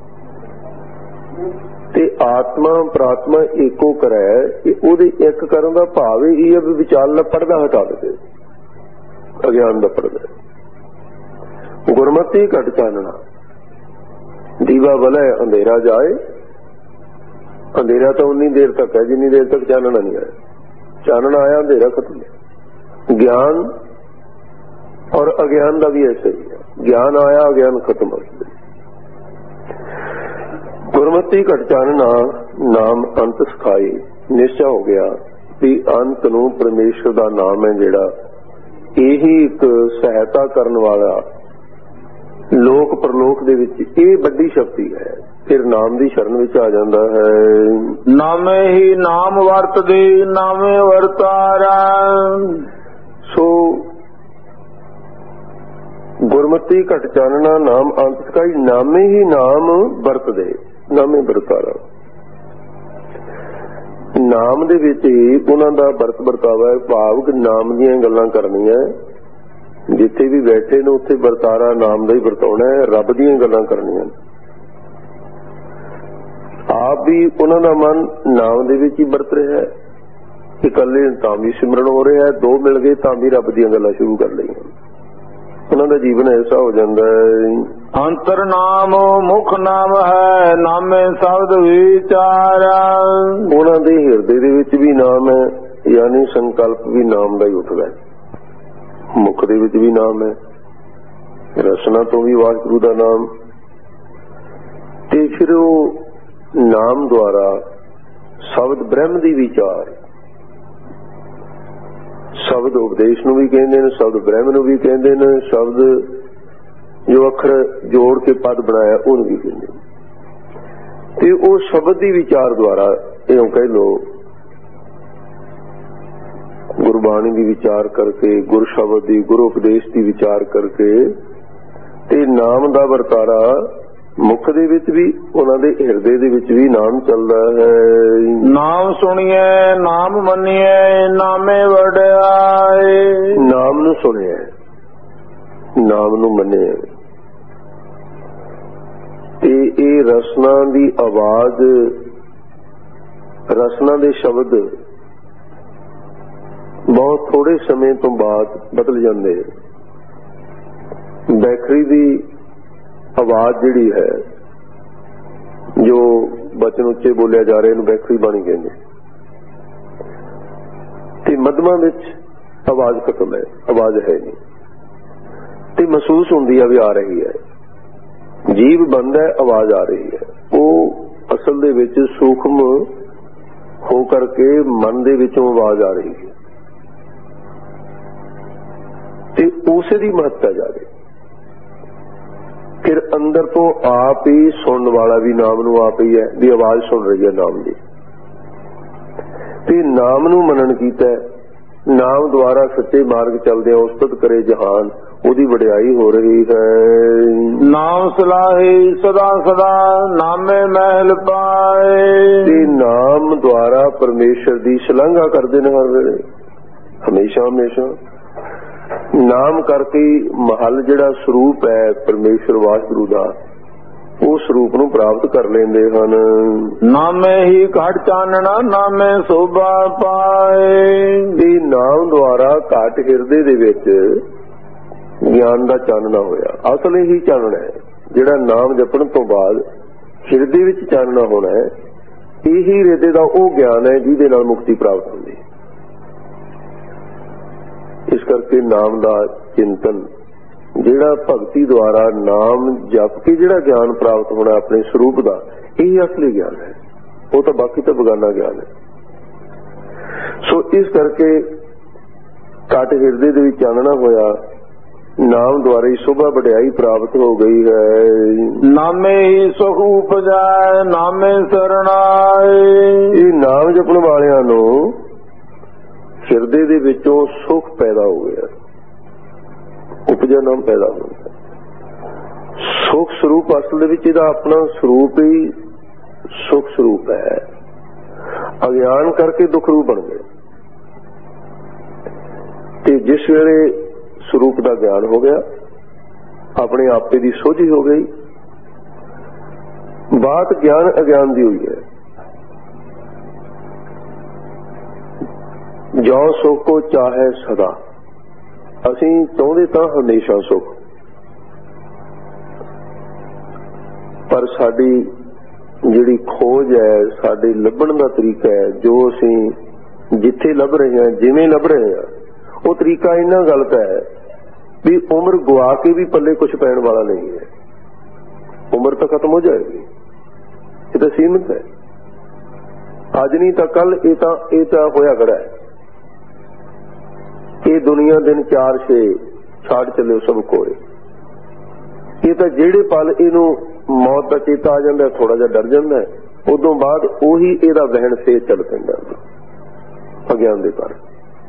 ਤੇ ਆਤਮਾ ਪ੍ਰਾਤਮਾ ਏਕੋ ਕਰੈ, ਉਹਦੇ ਇੱਕ ਕਰਨ ਦਾ ਭਾਵ ਇਹ ਹੈ ਵੀ ਵਿਚਾਰ ਪੜਦਾ ਹਟਾ ਦੇ, ਅਗਿਆਨ ਦਾ ਪੜਦਾ। ਗੁਰਮਤਿ ਘਟ ਚਾਨਣਾ, ਦੀਵਾ ਬਲੇ ਅੰਧੇਰਾ ਜਾਏ। ਅੰਧੇਰਾ ਤਾਂ ਉਨੀ ਦੇਰ ਤੱਕ ਹੈ ਜਿੰਨੀ ਦੇਰ ਤੱਕ ਚਾਨਣਾ ਨਹੀਂ ਆਇਆ। ਚਾਨਣਾ ਆਇਆ ਅੰਧੇਰਾ ਖਤਮ। ਗਿਆਨ ਔਰ ਅਗਿਆਨ ਦਾ ਵੀ ਐਸਾ ਹੀ ਹੈ, ਗਿਆਨ ਆਇਆ ਅਗਿਆਨ ਖਤਮ ਹੋ ਗਿਆ। ਗੁਰਮਤਿ ਘਟ ਚਾਨਣਾ ਨਾਮ ਅੰਤ ਸਖਾਈ। ਨਿਸ਼ਚਾ ਹੋ ਗਿਆ ਵੀ ਅੰਤ ਨੂੰ ਪਰਮੇਸ਼ਰ ਦਾ ਨਾਮ ਹੈ ਜਿਹੜਾ, ਇਹੀ ਇੱਕ ਸਹਾਇਤਾ ਕਰਨ ਵਾਲਾ ਲੋਕ ਪ੍ਰਲੋਕ ਦੇ ਵਿੱਚ ਇਹ ਵੱਡੀ ਸ਼ਕਤੀ ਹੈ। ਫਿਰ ਨਾਮ ਦੀ ਸ਼ਰਨ ਵਿੱਚ ਆ ਜਾਂਦਾ ਹੈ। ਨਾਮੇ ਹੀ ਨਾਮ ਵਰਤਦੇ ਨਾਮੇ ਵਰਤਾਰਾ। ਸੋ ਗੁਰਮਤਿ ਘਟ ਚਾਨਣਾ ਨਾਮ ਅੰਤ ਸਖਾਈ, ਨਾਮੇ ਹੀ ਨਾਮ ਵਰਤਦੇ ਨਾਮੇ ਵਰਤਾਰਾ। ਨਾਮ ਦੇ ਵਿੱਚ ਹੀ ਉਹਨਾਂ ਦਾ ਵਰਤ ਵਰਤਾਵਾ ਹੈ, ਭਾਵ ਨਾਮ ਦੀਆਂ ਗੱਲਾਂ ਕਰਨੀਆਂ। ਜਿੱਥੇ ਵੀ ਬੈਠੇ ਨੇ ਉੱਥੇ ਵਰਤਾਰਾ ਨਾਮ ਦਾ ਹੀ ਵਰਤਾਉਣਾ ਹੈ, ਰੱਬ ਦੀਆਂ ਗੱਲਾਂ ਕਰਨੀਆਂ। ਆਪ ਵੀ ਉਹਨਾਂ ਦਾ ਮਨ ਨਾਮ ਦੇ ਵਿੱਚ ਹੀ ਵਰਤ ਰਿਹਾ ਹੈ। ਇਕੱਲੇ ਤਾਂ ਵੀ ਸਿਮਰਨ ਹੋ ਰਿਹਾ ਹੈ, ਦੋ ਮਿਲ ਗਏ ਤਾਂ ਵੀ ਰੱਬ ਦੀਆਂ ਗੱਲਾਂ ਸ਼ੁਰੂ ਕਰ ਲਈਆਂ। ਉਹਨਾਂ ਦਾ ਜੀਵਨ ਐਸਾ ਹੋ ਜਾਂਦਾ ਹੈ। ਅੰਤਰ ਨਾਮ ਮੁਖ ਨਾਮ ਹੈ ਨਾਮੇ ਸ਼ਬਦ ਵਿਚਾਰਾ। ਉਹਨਾਂ ਦੇ ਹਿਰਦੇ ਦੇ ਵਿੱਚ ਵੀ ਨਾਮ ਹੈ, ਯਾਨੀ ਸੰਕਲਪ ਵੀ ਨਾਮ ਦਾ ਹੀ ਉੱਠਦਾ ਹੈ। ਮੁਖ ਦੇ ਵਿੱਚ ਵੀ ਨਾਮ ਹੈ, ਰਸਨਾ ਤੋਂ ਵੀ ਵਾਹਿਗੁਰੂ ਦਾ ਨਾਮ। ਤੇ ਫਿਰ ਉਹ ਨਾਮ ਦੁਆਰਾ ਸ਼ਬਦ ਬ੍ਰਹਮ ਦੀ ਵਿਚਾਰ, ਸ਼ਬਦ ਉਪਦੇਸ਼ ਨੂੰ ਵੀ ਕਹਿੰਦੇ ਨੇ, ਸ਼ਬਦ ਬ੍ਰਹਮ ਨੂੰ ਵੀ ਕਹਿੰਦੇ ਨੇ, ਸ਼ਬਦ ਜੋ ਅੱਖਰ ਜੋੜ ਕੇ ਪਦ ਬਣਾਇਆ ਉਹਨੂੰ ਵੀ ਕਹਿੰਦੇ ਨੇ। ਤੇ ਉਹ ਸ਼ਬਦ ਦੀ ਵਿਚਾਰ ਦੁਆਰਾ, ਇਉਂ ਕਹਿ ਲੋ ਗੁਰਬਾਣੀ ਦੀ ਵਿਚਾਰ ਕਰਕੇ, ਗੁਰ ਸ਼ਬਦ ਦੀ, ਗੁਰੂ ਉਪਦੇਸ਼ ਦੀ ਵਿਚਾਰ ਕਰਕੇ, ਤੇ ਨਾਮ ਦਾ ਵਰਤਾਰਾ ਮੁਖ ਦੇ ਵਿੱਚ ਵੀ, ਉਹਨਾਂ ਦੇ ਹਿਰਦੇ ਦੇ ਵਿੱਚ ਵੀ ਨਾਮ ਚੱਲਦਾ ਹੈ। ਨਾਮ ਸੁਣੀਏ ਨਾਮ ਮੰਨੀਏ ਨਾਮੇ ਵਡਿਆਏ। ਨਾਮ ਨੂੰ ਸੁਣਿਆ, ਨਾਮ ਨੂੰ ਮੰਨਿਆ। ਤੇ ਇਹ ਰਸਨਾ ਦੀ ਆਵਾਜ਼, ਰਸਨਾ ਦੇ ਸ਼ਬਦ ਬਹੁਤ ਥੋੜੇ ਸਮੇਂ ਤੋਂ ਬਾਅਦ ਬਦਲ ਜਾਂਦੇ। ਬੈਕਰੀ ਦੀ ਆਵਾਜ਼ ਜਿਹੜੀ ਹੈ, ਜੋ ਬਚਨ ਉੱਚੇ ਬੋਲਿਆ ਜਾ ਰਿਹਾ, ਇਹਨੂੰ ਬੈਕਰੀ ਬਾਣੀ ਕਹਿੰਦੇ। ਤੇ ਮੱਧਮਾਂ ਵਿੱਚ ਆਵਾਜ਼ ਖਤਮ ਹੈ, ਆਵਾਜ਼ ਹੈ ਨਹੀਂ। ਤੇ ਮਹਿਸੂਸ ਹੁੰਦੀ ਆ ਵੀ ਆ ਰਹੀ ਹੈ, ਜੀਵ ਬੰਦ ਹੈ, ਆਵਾਜ਼ ਆ ਰਹੀ ਹੈ। ਉਹ ਅਸਲ ਦੇ ਵਿੱਚ ਸੂਖਮ ਹੋ ਕਰਕੇ ਮਨ ਦੇ ਵਿੱਚੋਂ ਆਵਾਜ਼ ਆ ਰਹੀ ਹੈ। ਤੇ ਉਸੇ ਦੀ ਮਹੱਤਤਾ ਜਾਵੇ। ਫਿਰ ਅੰਦਰ ਤੋਂ ਆਪ ਹੀ ਸੁਣਨ ਵਾਲਾ ਵੀ ਨਾਮ ਨੂੰ ਆਪ ਹੀ ਹੈ, ਵੀ ਆਵਾਜ਼ ਸੁਣ ਰਹੀ ਹੈ ਨਾਮ ਦੀ। ਤੇ ਨਾਮ ਨੂੰ ਮਨਨ ਕੀਤਾ, ਨਾਮ ਦੁਆਰਾ ਸੱਚੇ ਮਾਰਗ ਚੱਲਦੇ ਆ, ਉਸਤਤ ਕਰੇ ਜਹਾਨ, ਉਹਦੀ ਵਡਿਆਈ ਹੋ ਰਹੀ ਹੈ। ਨਾਮ ਸਲਾਹੀ ਸਦਾ ਸਦਾ ਨਾਮੇ ਮਹਿਲ ਪਾਏ। ਤੇ ਨਾਮ ਦੁਆਰਾ ਪਰਮੇਸ਼ਰ ਦੀ ਸ਼ਲਾਘਾ ਕਰਦੇ ਨੇ ਹਰ ਵੇਲੇ, ਹਮੇਸ਼ਾ ਹਮੇਸ਼ਾ। ਨਾਮ ਕਰਕੇ ਮਹਲ ਜਿਹੜਾ ਸਰੂਪ ਹੈ ਪਰਮੇਸ਼ਰ ਵਾਹਿਗੁਰੂ ਦਾ, ਉਹ ਸਰੂਪ ਨੂੰ ਪ੍ਰਾਪਤ ਕਰ ਲੈਂਦੇ ਹਨ। ਨਾਮੇ ਹੀ ਘਟ ਚਾਨਣਾ ਨਾਮੇ ਸੋਭਾ ਪਾਏ। ਤੇ ਨਾਮ ਦੁਆਰਾ ਘਟ ਹਿਰਦੇ ਦੇ ਵਿੱਚ ਗਿਆਨ ਦਾ ਚਾਨਣਾ ਹੋਇਆ। ਅਸਲ ਇਹੀ ਚਾਨਣਾ ਹੈ ਜਿਹੜਾ ਨਾਮ ਜਪਣ ਤੋਂ ਬਾਅਦ ਹਿਰਦੇ ਵਿੱਚ ਚਾਨਣਾ ਹੋਣਾ ਹੈ। ਇਹੀ ਹਿਰਦੇ ਦਾ ਉਹ ਗਿਆਨ ਹੈ ਜਿਹਦੇ ਨਾਲ ਮੁਕਤੀ ਪ੍ਰਾਪਤ ਹੁੰਦੀ ਹੈ। ਇਸ ਕਰਕੇ ਨਾਮ ਦਾ ਚਿੰਤਨ, ਜਿਹੜਾ ਭਗਤੀ ਦੁਆਰਾ ਨਾਮ ਜਪ ਕੇ ਜਿਹੜਾ ਗਿਆਨ ਪ੍ਰਾਪਤ ਹੋਣਾ ਆਪਣੇ ਸਰੂਪ ਦਾ, ਇਹ ਅਸਲੀ ਗਿਆਨ ਹੈ। ਉਹ ਤਾਂ ਬਾਕੀ ਤਾਂ ਬਗਾਨਾ ਗਿਆਨ ਹੈ। ਸੋ ਇਸ ਕਰਕੇ ਘਟ ਹਿਰਦੇ ਦੇ ਵਿੱਚ ਚਾਨਣਾ ਹੋਇਆ नाम द्वारा ही शोभा बढ़ियाई प्राप्त हो गई है। नामे ही सुख उपजाए नामे शरण आए। ये नाम जपण वालियां नूं हिरदे दे विचों सुख पैदा हो गया, उपजा नाम पैदा हो गया। सुख स्वरूप असल दे विच इहदा अपना स्वरूप ही सुख स्वरूप है। अज्ञान करके दुख रूप बन गए ते जिस वेले स्वरूप का ज्ञान हो गया, अपने आपे की सोझी हो गई, बात ज्ञान अज्ञान की हुई है। जो सुख को चाहे सदा, असी चाहते तो हमेशा सुख, पर साडी जिहड़ी खोज है, साडे लभण का तरीका है, जो असी जिथे लभ रहे हैं, जिवें लभ रहे हैं, वो तरीका इन्ना गलत है भी उम्र गुआ के भी पल्ले कुछ पैण वाला नहीं है। उम्र तो खत्म हो जाएगी, ये तो सीमित है। अज नहीं तो कल, ये तो होया खड़ा है। ये दुनिया दिन 4-6 छाड़ चले सब कोए। ये तो जेड़े पल इनू मौत का चेता आ जाता है, थोड़ा जा डर जाता है, उदों बाद उही इहदा वहन से चल पैंदा अज्ञान दे कारण।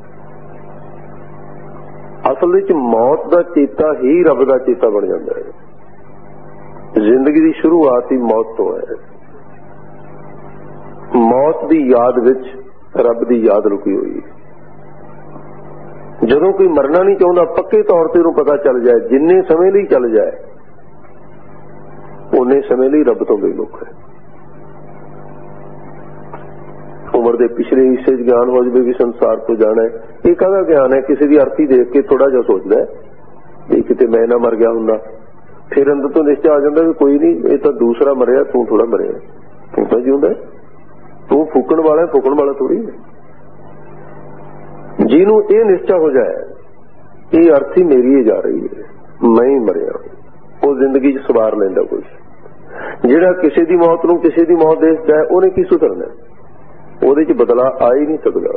असल विच मौत का चेता ही रब का चेता बन जाता है। जिंदगी की शुरुआत ही मौत तो है। मौत की याद विच रब की याद लुकी हुई। जदों कोई मरना नहीं चाहता, पक्के तौर पर पता चल जाए जिन्ने समय लिए चल जाए उन्ने समय लिए रब तो बेमुख है। उम्र के पिछले हिस्से ज्ञान हो जाए भी संसार तो जाना है, ये कहदा ज्ञान है। किसी की अर्थी देख के थोड़ा जा सोचता है कि मैं ना मर गया हुंदा, फिर अंदर तो निश्चय आ जाता भी कोई नहीं, ये तो दूसरा मरिया, तू थोड़ा मरिया, तू तो जीउंदा, तू फूकण वाला है, फूकण वाला थोड़ी है। जिन्हों ये निश्चय हो जाए ये अर्थी मेरी ही जा रही है, मैं ही मरिया, वो जिंदगी च सवार लेंदा कुछ। जिहड़ा किसी की मौत नूं किसी की मौत देखदा है, उन्हें की सुधरना, ਉਹਦੇ ਚ बदला आ ही नहीं सकता।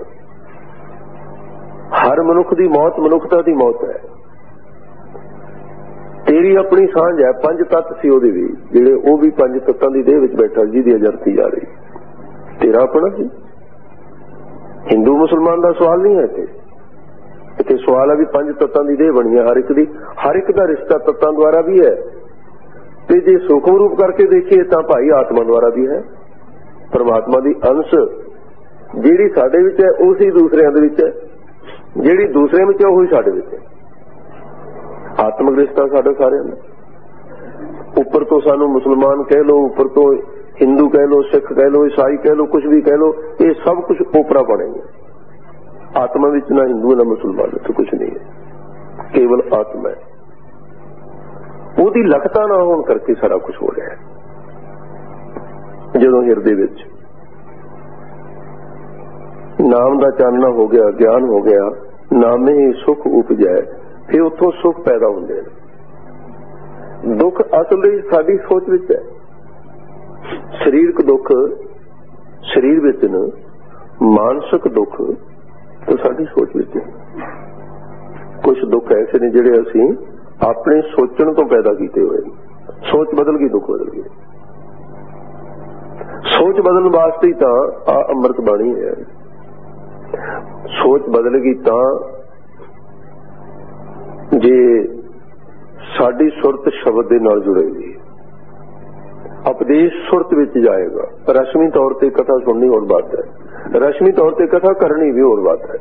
हर मनुख की मौत मनुखता की मौत है। तेरी अपनी सांझ है, 5 तत्त सी ਉਹਦੇ भी, ਜਿਹੜੇ ਉਹ भी 5 तत्तां ਦੀ ਦੇਹ ਵਿੱਚ ਬੈਠਾ ਜਿਹਦੀ ਅਜਰਤੀ ਜਾ ਰਹੀ, तेरा अपना ਸੀ। हिंदू मुसलमान का सवाल नहीं है इत्थे सवाल है भी 5 तत्तां ਦੀ ਦੇਹ बनी है हर एक दी, हर एक का रिश्ता तत्तां द्वारा भी है। ते जे सूक्ष्म रूप करके देखिए तो भाई आत्मा द्वारा भी है। परमात्मा की अंश जिहड़ी साडे विच है उसी दूसरिਆਂ ਦੇ ਵਿੱਚ है, जिहड़ी दूसरे में है वही साडे विच है। आत्मक रिश्ता साडा सारिਆਂ ਦਾ। उपर तो सानू मुसलमान कह लो, उपर तो हिंदू कह लो, सिख कह लो, ईसाई कह लो, कुछ भी कह लो, ये सब कुछ ओपरा बनेगा। आत्मा विच ना हिंदू ना मुसलमान तो कुछ नहीं है, केवल आत्मा है। ਉਹਦੀ ਲਖਤਾ ना होने करके सारा कुछ हो रहा है। ਜਦੋਂ ਹਿਰਦੇ ਵਿੱਚ नाम का चानना हो गया, ज्ञान हो गया, नामे ही सुख उपजाए, फिर उतों सुख पैदा होंदे हैं। दुख असल साडी सोच विच है। शरीरक दुख शरीर विच न, मानसिक दुख तो साडी सोच विच है। कुछ दुख ऐसे ने जिहड़े असीं अपने सोचण तो पैदा कीते हुए, सोच बदल गई, दुख बदल गए। सोच बदलने वास्ते तो आ अमृत बाणी है। सोच बदलेगी तो जे साडी सुरत शब्द दे नाल जुड़ेगी, उपदेश सुरत विच जाएगा। रस्मी तौर पर कथा सुननी और बात है, रस्मी तौर पर कथा करनी भी और बात है।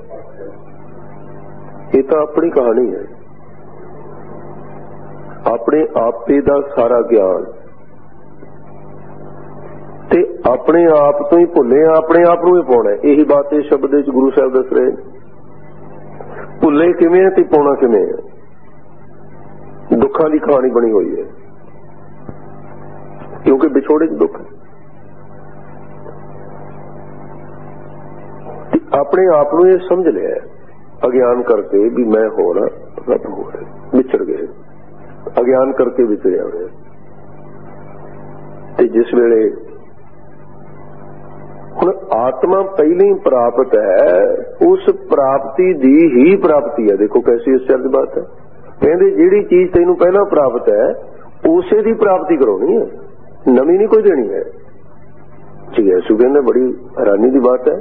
ये तो अपनी कहानी है। अपने आपे दा सारा ज्ञान ते अपने आप तो ही भुले, अपने आप नूं ही पाउणा। यही बात इस शब्द विच गुरु साहब दस रहे, भुले किवें ते पाउणा किवें है। दुखों की कहानी बनी हुई है, क्योंकि विछोड़े च दुख है। अपने आप नूं ये समझ लिया अज्ञान करके भी मैं हो रहा, रब हो रहे, विछड़ गए। अज्ञान करके विछड़िया हुए। जिस वेले हुण आत्मा पहले ही प्राप्त है, उस प्राप्ति दी ही प्राप्ति है। देखो कैसी आश्चर्य बात है। कहते जिहड़ी चीज तैनूं पहलां प्राप्त है उसे दी प्राप्ति कराउणी है, नवीं नहीं कोई देनी है। जिज्ञासु कहते बड़ी हैरानी की बात है,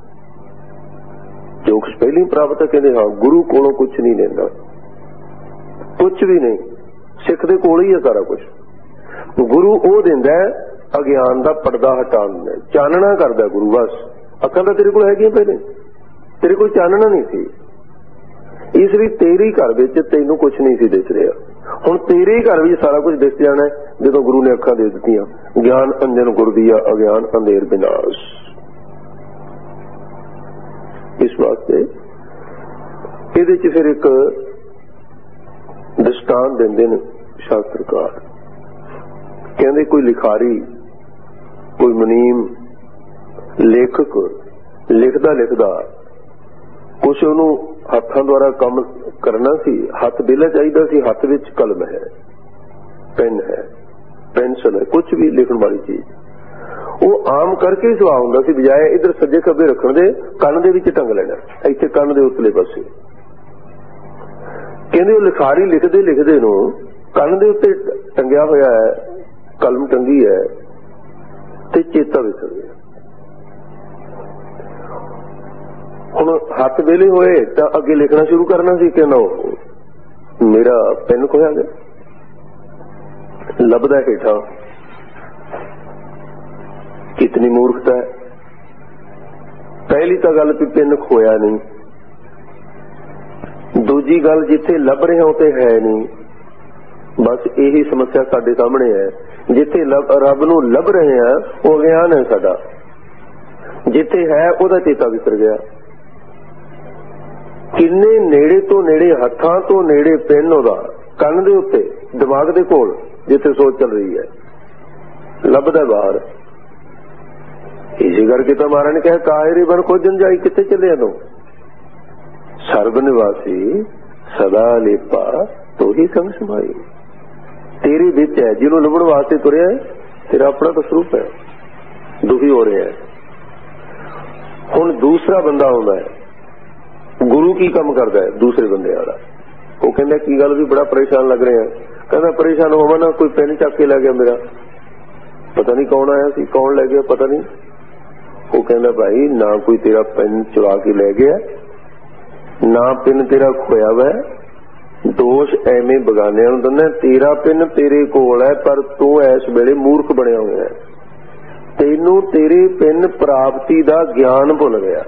जो कुछ पहले ही प्राप्त है कहते हाँ गुरु कोलों कुछ नहीं लेना, कुछ भी नहीं, सिख दे कोल ही है सारा कुछ। गुरु वो दिंदा है अज्ञान का पर्दा हटाण दा, चानना करदा गुरु। बस अक्खां तां तेरे कोल हैगियां पहले, तेरे कोल चानना नहीं सी, इस ਲਈ तेरे घर विच तैनूं कुछ नहीं सी दिस रहा। हुण तेरे घर विच सारा कुछ दिस जाना है जदों गुरु ने अक्खां दे दित्तियां। ज्ञान अंजन गुर दिया अज्ञान अंधेर विनाश। इस वास्ते इहदे च फिर एक दृष्टांत दिंदे ने शास्त्रकार, कहते कोई लिखारी, कोई मुनीम, लेखक लिखदा लिखदा कुछ उन्होंने हाथों द्वारा काम करना सी, हाथ बेला चाहिए सी, हाथ विच कलम है, पेन है, पेंसिल है, कुछ भी लिखण वाली चीज, वो आम करके सुहा हुंदा सी, बजाय इधर सज्जे खब्बे रखण दे कंन दे विच टंग लेना, इत्थे कंन दे उतले पासे। कहंदे लिखारी लिखदे लिखदे नूं कंन दे उत्ते टंगिया होया है, कलम टंगी है ते चेता विसर गया। हुण हथ वेले होए तां अगे लिखना शुरू करना सी, कहना मेरा पेन खोया गया, लभदा हेठा, कितनी मूर्खता है। पहली तो गल भी पेन खोया नहीं, दूजी गल जिथे लभ रहे हो ते है नहीं। बस यही समस्या साडे सामने है, जिथे रब नूं लभ रहे हैं वो अज्ञान है साडा, जिथे है उहदा चेता विसर गया। किन्ने नेड़े तो नेड़े, हत्थां तो नेड़े पेन उहदा कंन दे उत्ते, दिमाग दे कोल जिथे सोच चल रही है, लभदा बाहर। इसी करके तो महाराज ने कहा काहिरी बन खोजन जाई, किथे चले तू, सर्ब निवासी सदा लेपा तो ही संग समाई। तेरे विच है, जिन्हों लभण वास्ते तुरिया है, तेरा अपना तो स्वरूप है, दुखी हो रहे हैं। हुण दूसरा बंदा आउंदा है, गुरु की काम करता है दूसरे बंदे वाला, वो कहंदा की गल भी बड़ा परेशान लग रहे हैं। कहंदा परेशान होवा ना, कोई पेन चक के लै गया मेरा, पता नहीं कौन आया सी, कौन लै गया पता नहीं। वो कहंदा भाई ना कोई तेरा पेन चुरा के लै गया, ना पेन तेरा खोया हुआ है, दोष एवें बगानियां नूं दिंदा, तेरा पेन तेरे कोल है पर तू इस वेले मूर्ख बनिया होया है, तैनूं तेरे पेन प्राप्ति दा ज्ञान भुल गया।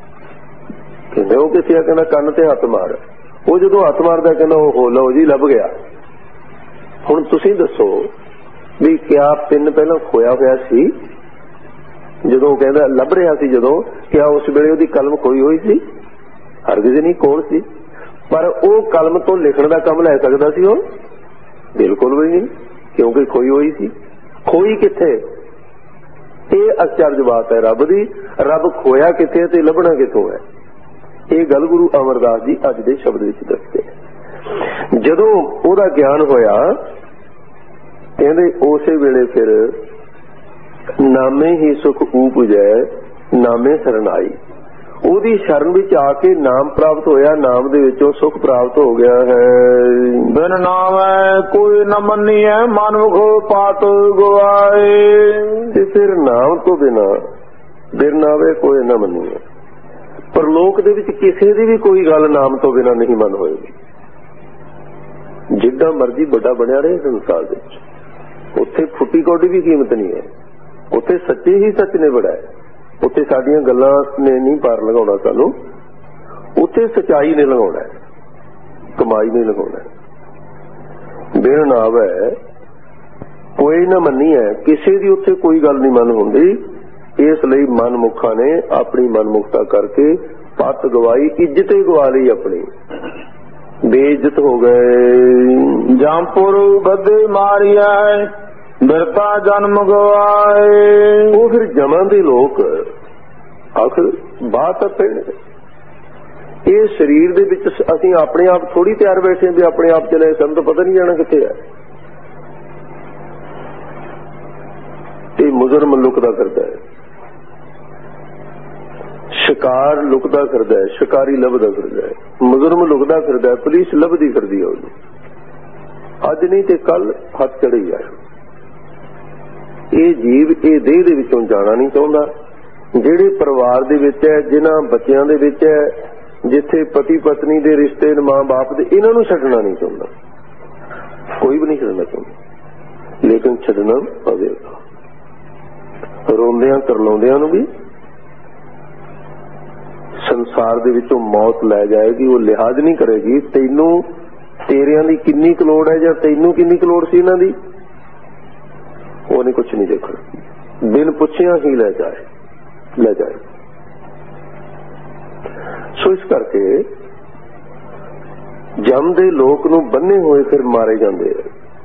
कहंदे वो किथे, कहंदा कंन ते हथ मार, वो जदों हथ मारदा कहंदा हो लो जी लभ गया। हुण तुसीं दसो भी क्या पेन पहलां खोया होया सी जदों कहंदा लभ रहा सी, जदों क्या उस वेले उहदी कलम खोई होई सी? हरगिज़ नहीं, कोल सी। पर वो कलम तो लिखण दा काम लै सकदा सी, वो बिल्कुल भी नहीं, क्योंकि खोई हुई सी। खोई किथे? ये आश्चर्य बात है रब दी, रब खोया किथे ते लभना किथों है? ये गल गुरु अमरदास जी अज दे शब्द विच दसदे। जदों ओहदा ज्ञान होया, कहंदे उसे वेले फिर नामे ही सुख ऊपजै नामे शरण आई। ओदी शरण विच आके नाम प्राप्त होया, नाम दे विचों सुख प्राप्त हो गया है। बिन नामै कोई न मन्निए मनुख पात गवाए। ते फिर नाम तो बिना बिन नावे कोई न मन्निए। पर लोक दे विच किसी दी भी कोई गल नाम तो बिना नहीं मन होएगी। जिड्डा मर्जी बड़ा बनिया रहे संसार विच, उत्थे फुटी कौडी भी कीमत नहीं है, उत्थे सच्चे ही सच ने बड़ा है। उत्थे साडियां गल्लां ने नहीं पार लगाउणा सानू, उत्थे सच्चाई ने लगाउणा है, कमाई ने लगाउणा है। बिन नावे कोई ना मन्नी है, किसी दी उत्थे कोई गल नहीं मन हुंदी। इसलिए मनमुखा ने अपनी मनमुखता करके पत गवाई, इज्जत ही गवा ली अपनी, बेइज्जत हो गए। जामपुर गद्दे मारिया है बिरता जन्म गवाए। वो फिर जमा दे लोग आखिर बात पेड़, ये शरीर दे विच असीं अपने आप थोड़ी तैयार बैठे भी अपने आप चले, सानूं तो पता नहीं जाना कित्थे है। ये मुजर मलुक दा करदा है। शिकार लुकदा फिरदा है, शिकारी लभदा फिरदा है, मुजरम लुकदा फिरदा है, पुलिस लभदी फिरदी है उहनूं। अज नहीं ते कल हथ चढ़ी जाए। ये जीव ये देह दे विचों जाना नहीं चाहुंदा। जिहड़े परिवार दे विच है, जिन्हां बच्चियां दे विच है, जिथे पति पत्नी दे रिश्ते मां बाप दे, इन्हां नूं छड्डना नहीं चाहुंदा, कोई भी नहीं छड्डना चाहुंदा, लेकिन छड्डना पवेगा। रोंदियां करलाउंदियां नूं भी संसार दे विचों मौत लै जाएगी। वो लिहाज नहीं करेगी तैनूं तेरियां दी किन्नी क लोड़ है जां तैनूं किन्नी क लोड़ सी इन्हां दी, वो नहीं कुछ नहीं देखना, बिन पुछिया ही ले जाए। सो इस करके जम दे लोक नूं बन्ने होए फिर मारे जांदे।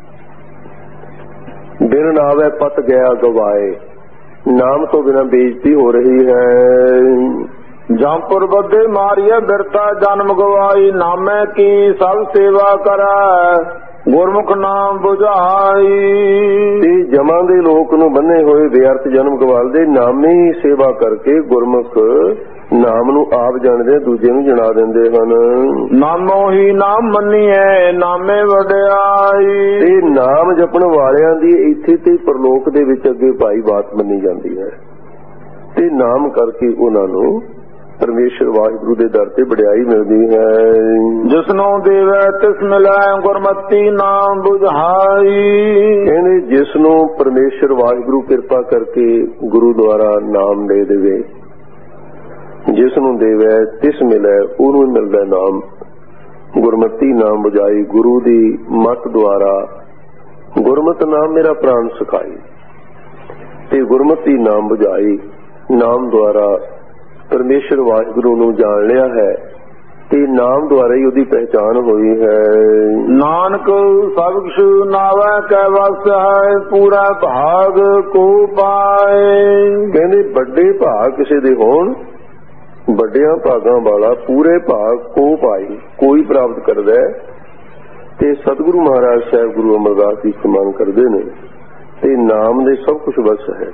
बिन नावे पत गया गवाए, नाम तो बिना बेइज्जती हो रही है। जमपुर बदे मारिया बिरता जन्म गवाई, नामे की सब सेवा करै गुरमुख नाम बुझाई। जमा दे लोक नूं बन्ने होए बेअर्थ जन्म गवालदे, नामे ही सेवा करके गुरमुख नाम नूं आप जाणदे दूजे नूं जणा दिंदे हन। नामो ही नाम मन्नीए नामे वडियाई। ते नाम जपण वालियां दी इत्थे ते परलोक दे विच अगे भाई बात मन्नी जांदी है। ते नाम करके उन्हां नूं परमेश्वर वाहिगुरु दे दर ते वडियाई मिलदी है। जिसनों देवै तिस मिलै गुरमति नाम बुझाई। कहंदे जिसनों परमेश्वर वाहिगुरु कृपा करके गुरु द्वारा नाम दे देवे, जिसनों देवै तिस मिलै उहनूं मिलदा नाम। गुरमति नाम बुझाई, गुरु दी मत द्वारा गुरमत नाम मेरा प्राण सिखाई। ते गुरमति नाम बुझाई, नाम द्वारा परमेश्वर वाहिगुरु नूं जान लिया है ते नाम द्वारा ही उहदी पहचान हुई है। नानक सब कुछ नावै कै वस है, पूरा भाग को पाए। कहंदे बड़े भाग किसे दे होण, बड़ियां भागां वाला पूरे भाग को पाई, कोई प्राप्त करदा है। ते सतगुरु महाराज साहब गुरु अमरदास जी समान करदे ने ते नाम दे सब कुछ वस है।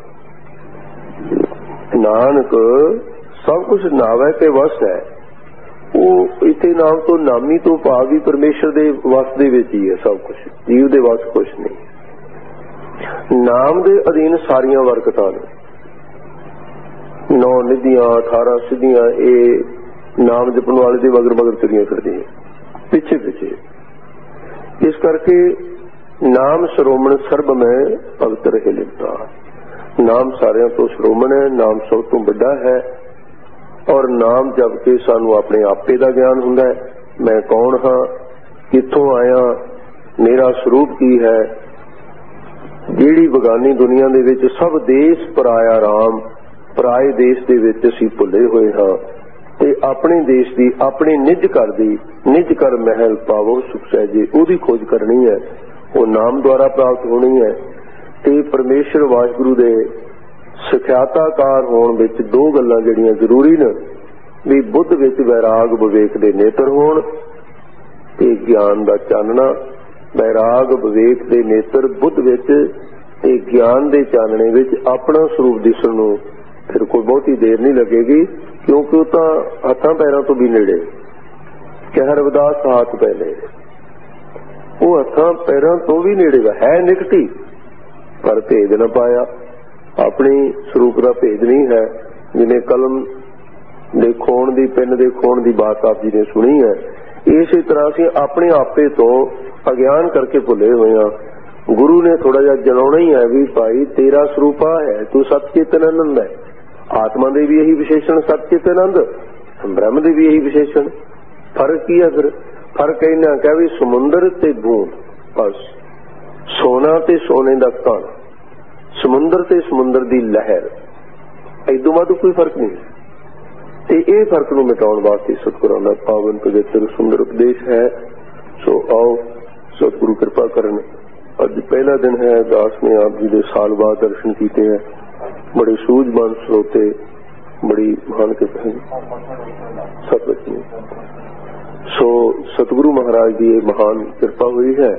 नानक सब कुछ नावै के वस है। वो इत्थे नाम तो नामी तो भाव भी परमेश्वर दे वस दे विच ही है। सब कुछ जीव दे वस कुछ नहीं। नाम दे अधीन सारियां वरकतां ने, 9 निधियां 18 सिद्धियां, ये नाम जपण वाले दे मगर मगर तुरियां फिरदियां पिछे पिछे। इस करके नाम श्रोमण सर्ब में पवित्र है लिखता। नाम सारियां तो श्रोमण है, नाम सब तो बड़ा है। और नाम जप के सानू अपने आपे का ज्ञान हुंदा है। मैं कौन हाँ, कित्थों आया, मेरा स्वरूप की है। जिहड़ी बगानी दुनिया दे विच सब देश पराया राम, पराए देश दे विच असीं भुले होए हाँ। ते अपने देश दी, अपने निज घर दी, निज घर महल पावो सुख सहजे, ओहदी खोज करनी है। वो नाम द्वारा प्राप्त होनी है। ते परमेश्वर वाहिगुरु दे सिखियाताकार होण विच 2 गल्लां जिहड़ियां जरूरी ने, भी बुद्ध विच वैराग विवेक दे नेत्र होण ते ज्ञान दा चानना। वैराग विवेक दे नेत्र बुद्ध विच ते ज्ञान दे चानणे विच अपना स्वरूप दिसण नूं फिर कोई बहुती देर नहीं लगेगी, क्योंकि वो तां हत्थां पैरां तो भी नेड़े। कह रविदास हाथ पहले, वो हत्थां पैरां तो भी नेड़े है, निकटी पर भेद न पाया। अपनी स्वरूप का भेद नहीं है। जिन्हें कलम दे खोण दी, पेन दे खोण दी बात आप जी ने सुनी है, इसी तरह से अपने आपे तो अज्ञान करके भुले हुए हैं। गुरु ने थोड़ा जा जलाना ही है भी भाई तेरा स्वरूप है, तू सतचेतनानंद है। आत्मा दे भी यही विशेषण सतचेतनानंद, ब्रह्म दे भी यही विशेषण। फर्क की है फिर? फर्क इन्ना कह भी समुंदर ते बूंद, बस सोना ते सोने दा कण, समुंदर ते समुंदर दी लहर, इदों वध कोई फर्क नहीं। ते ये फर्क नूं मिटाउण वास्ते सतगुरां दा पावन पवित्र सुंदर उपदेश है। सो आओ सतगुरु कृपा करन। अज पहला दिन है, दास ने आप जी दे साल बाद दर्शन कीते हैं। बड़े सूझबूझ श्रोते, बड़ी महान कृपा सतवच में। सो सतगुरु महाराज की महान कृपा हुई है।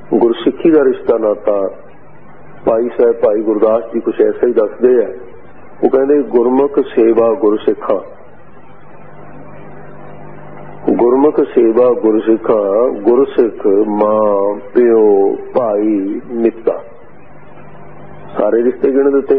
गुरसिक्खी का रिश्ता नाता भाई साहब भाई गुरदास जी कुछ ऐसा ही दसदे है ਉਹ ਕਹਿੰਦੇ ਗੁਰਮੁਖ ਸੇਵਾ ਗੁਰਸਿੱਖਾਂ, ਗੁਰਮੁਖ ਸੇਵਾ ਗੁਰਸਿੱਖਾਂ, ਗੁਰਸਿੱਖ ਮਾਂ ਪਿਓ ਭਾਈ ਮਿੱਤਰ ਸਾਰੇ ਰਿਸ਼ਤੇ ਗਿਣ ਦਿੱਤੇ।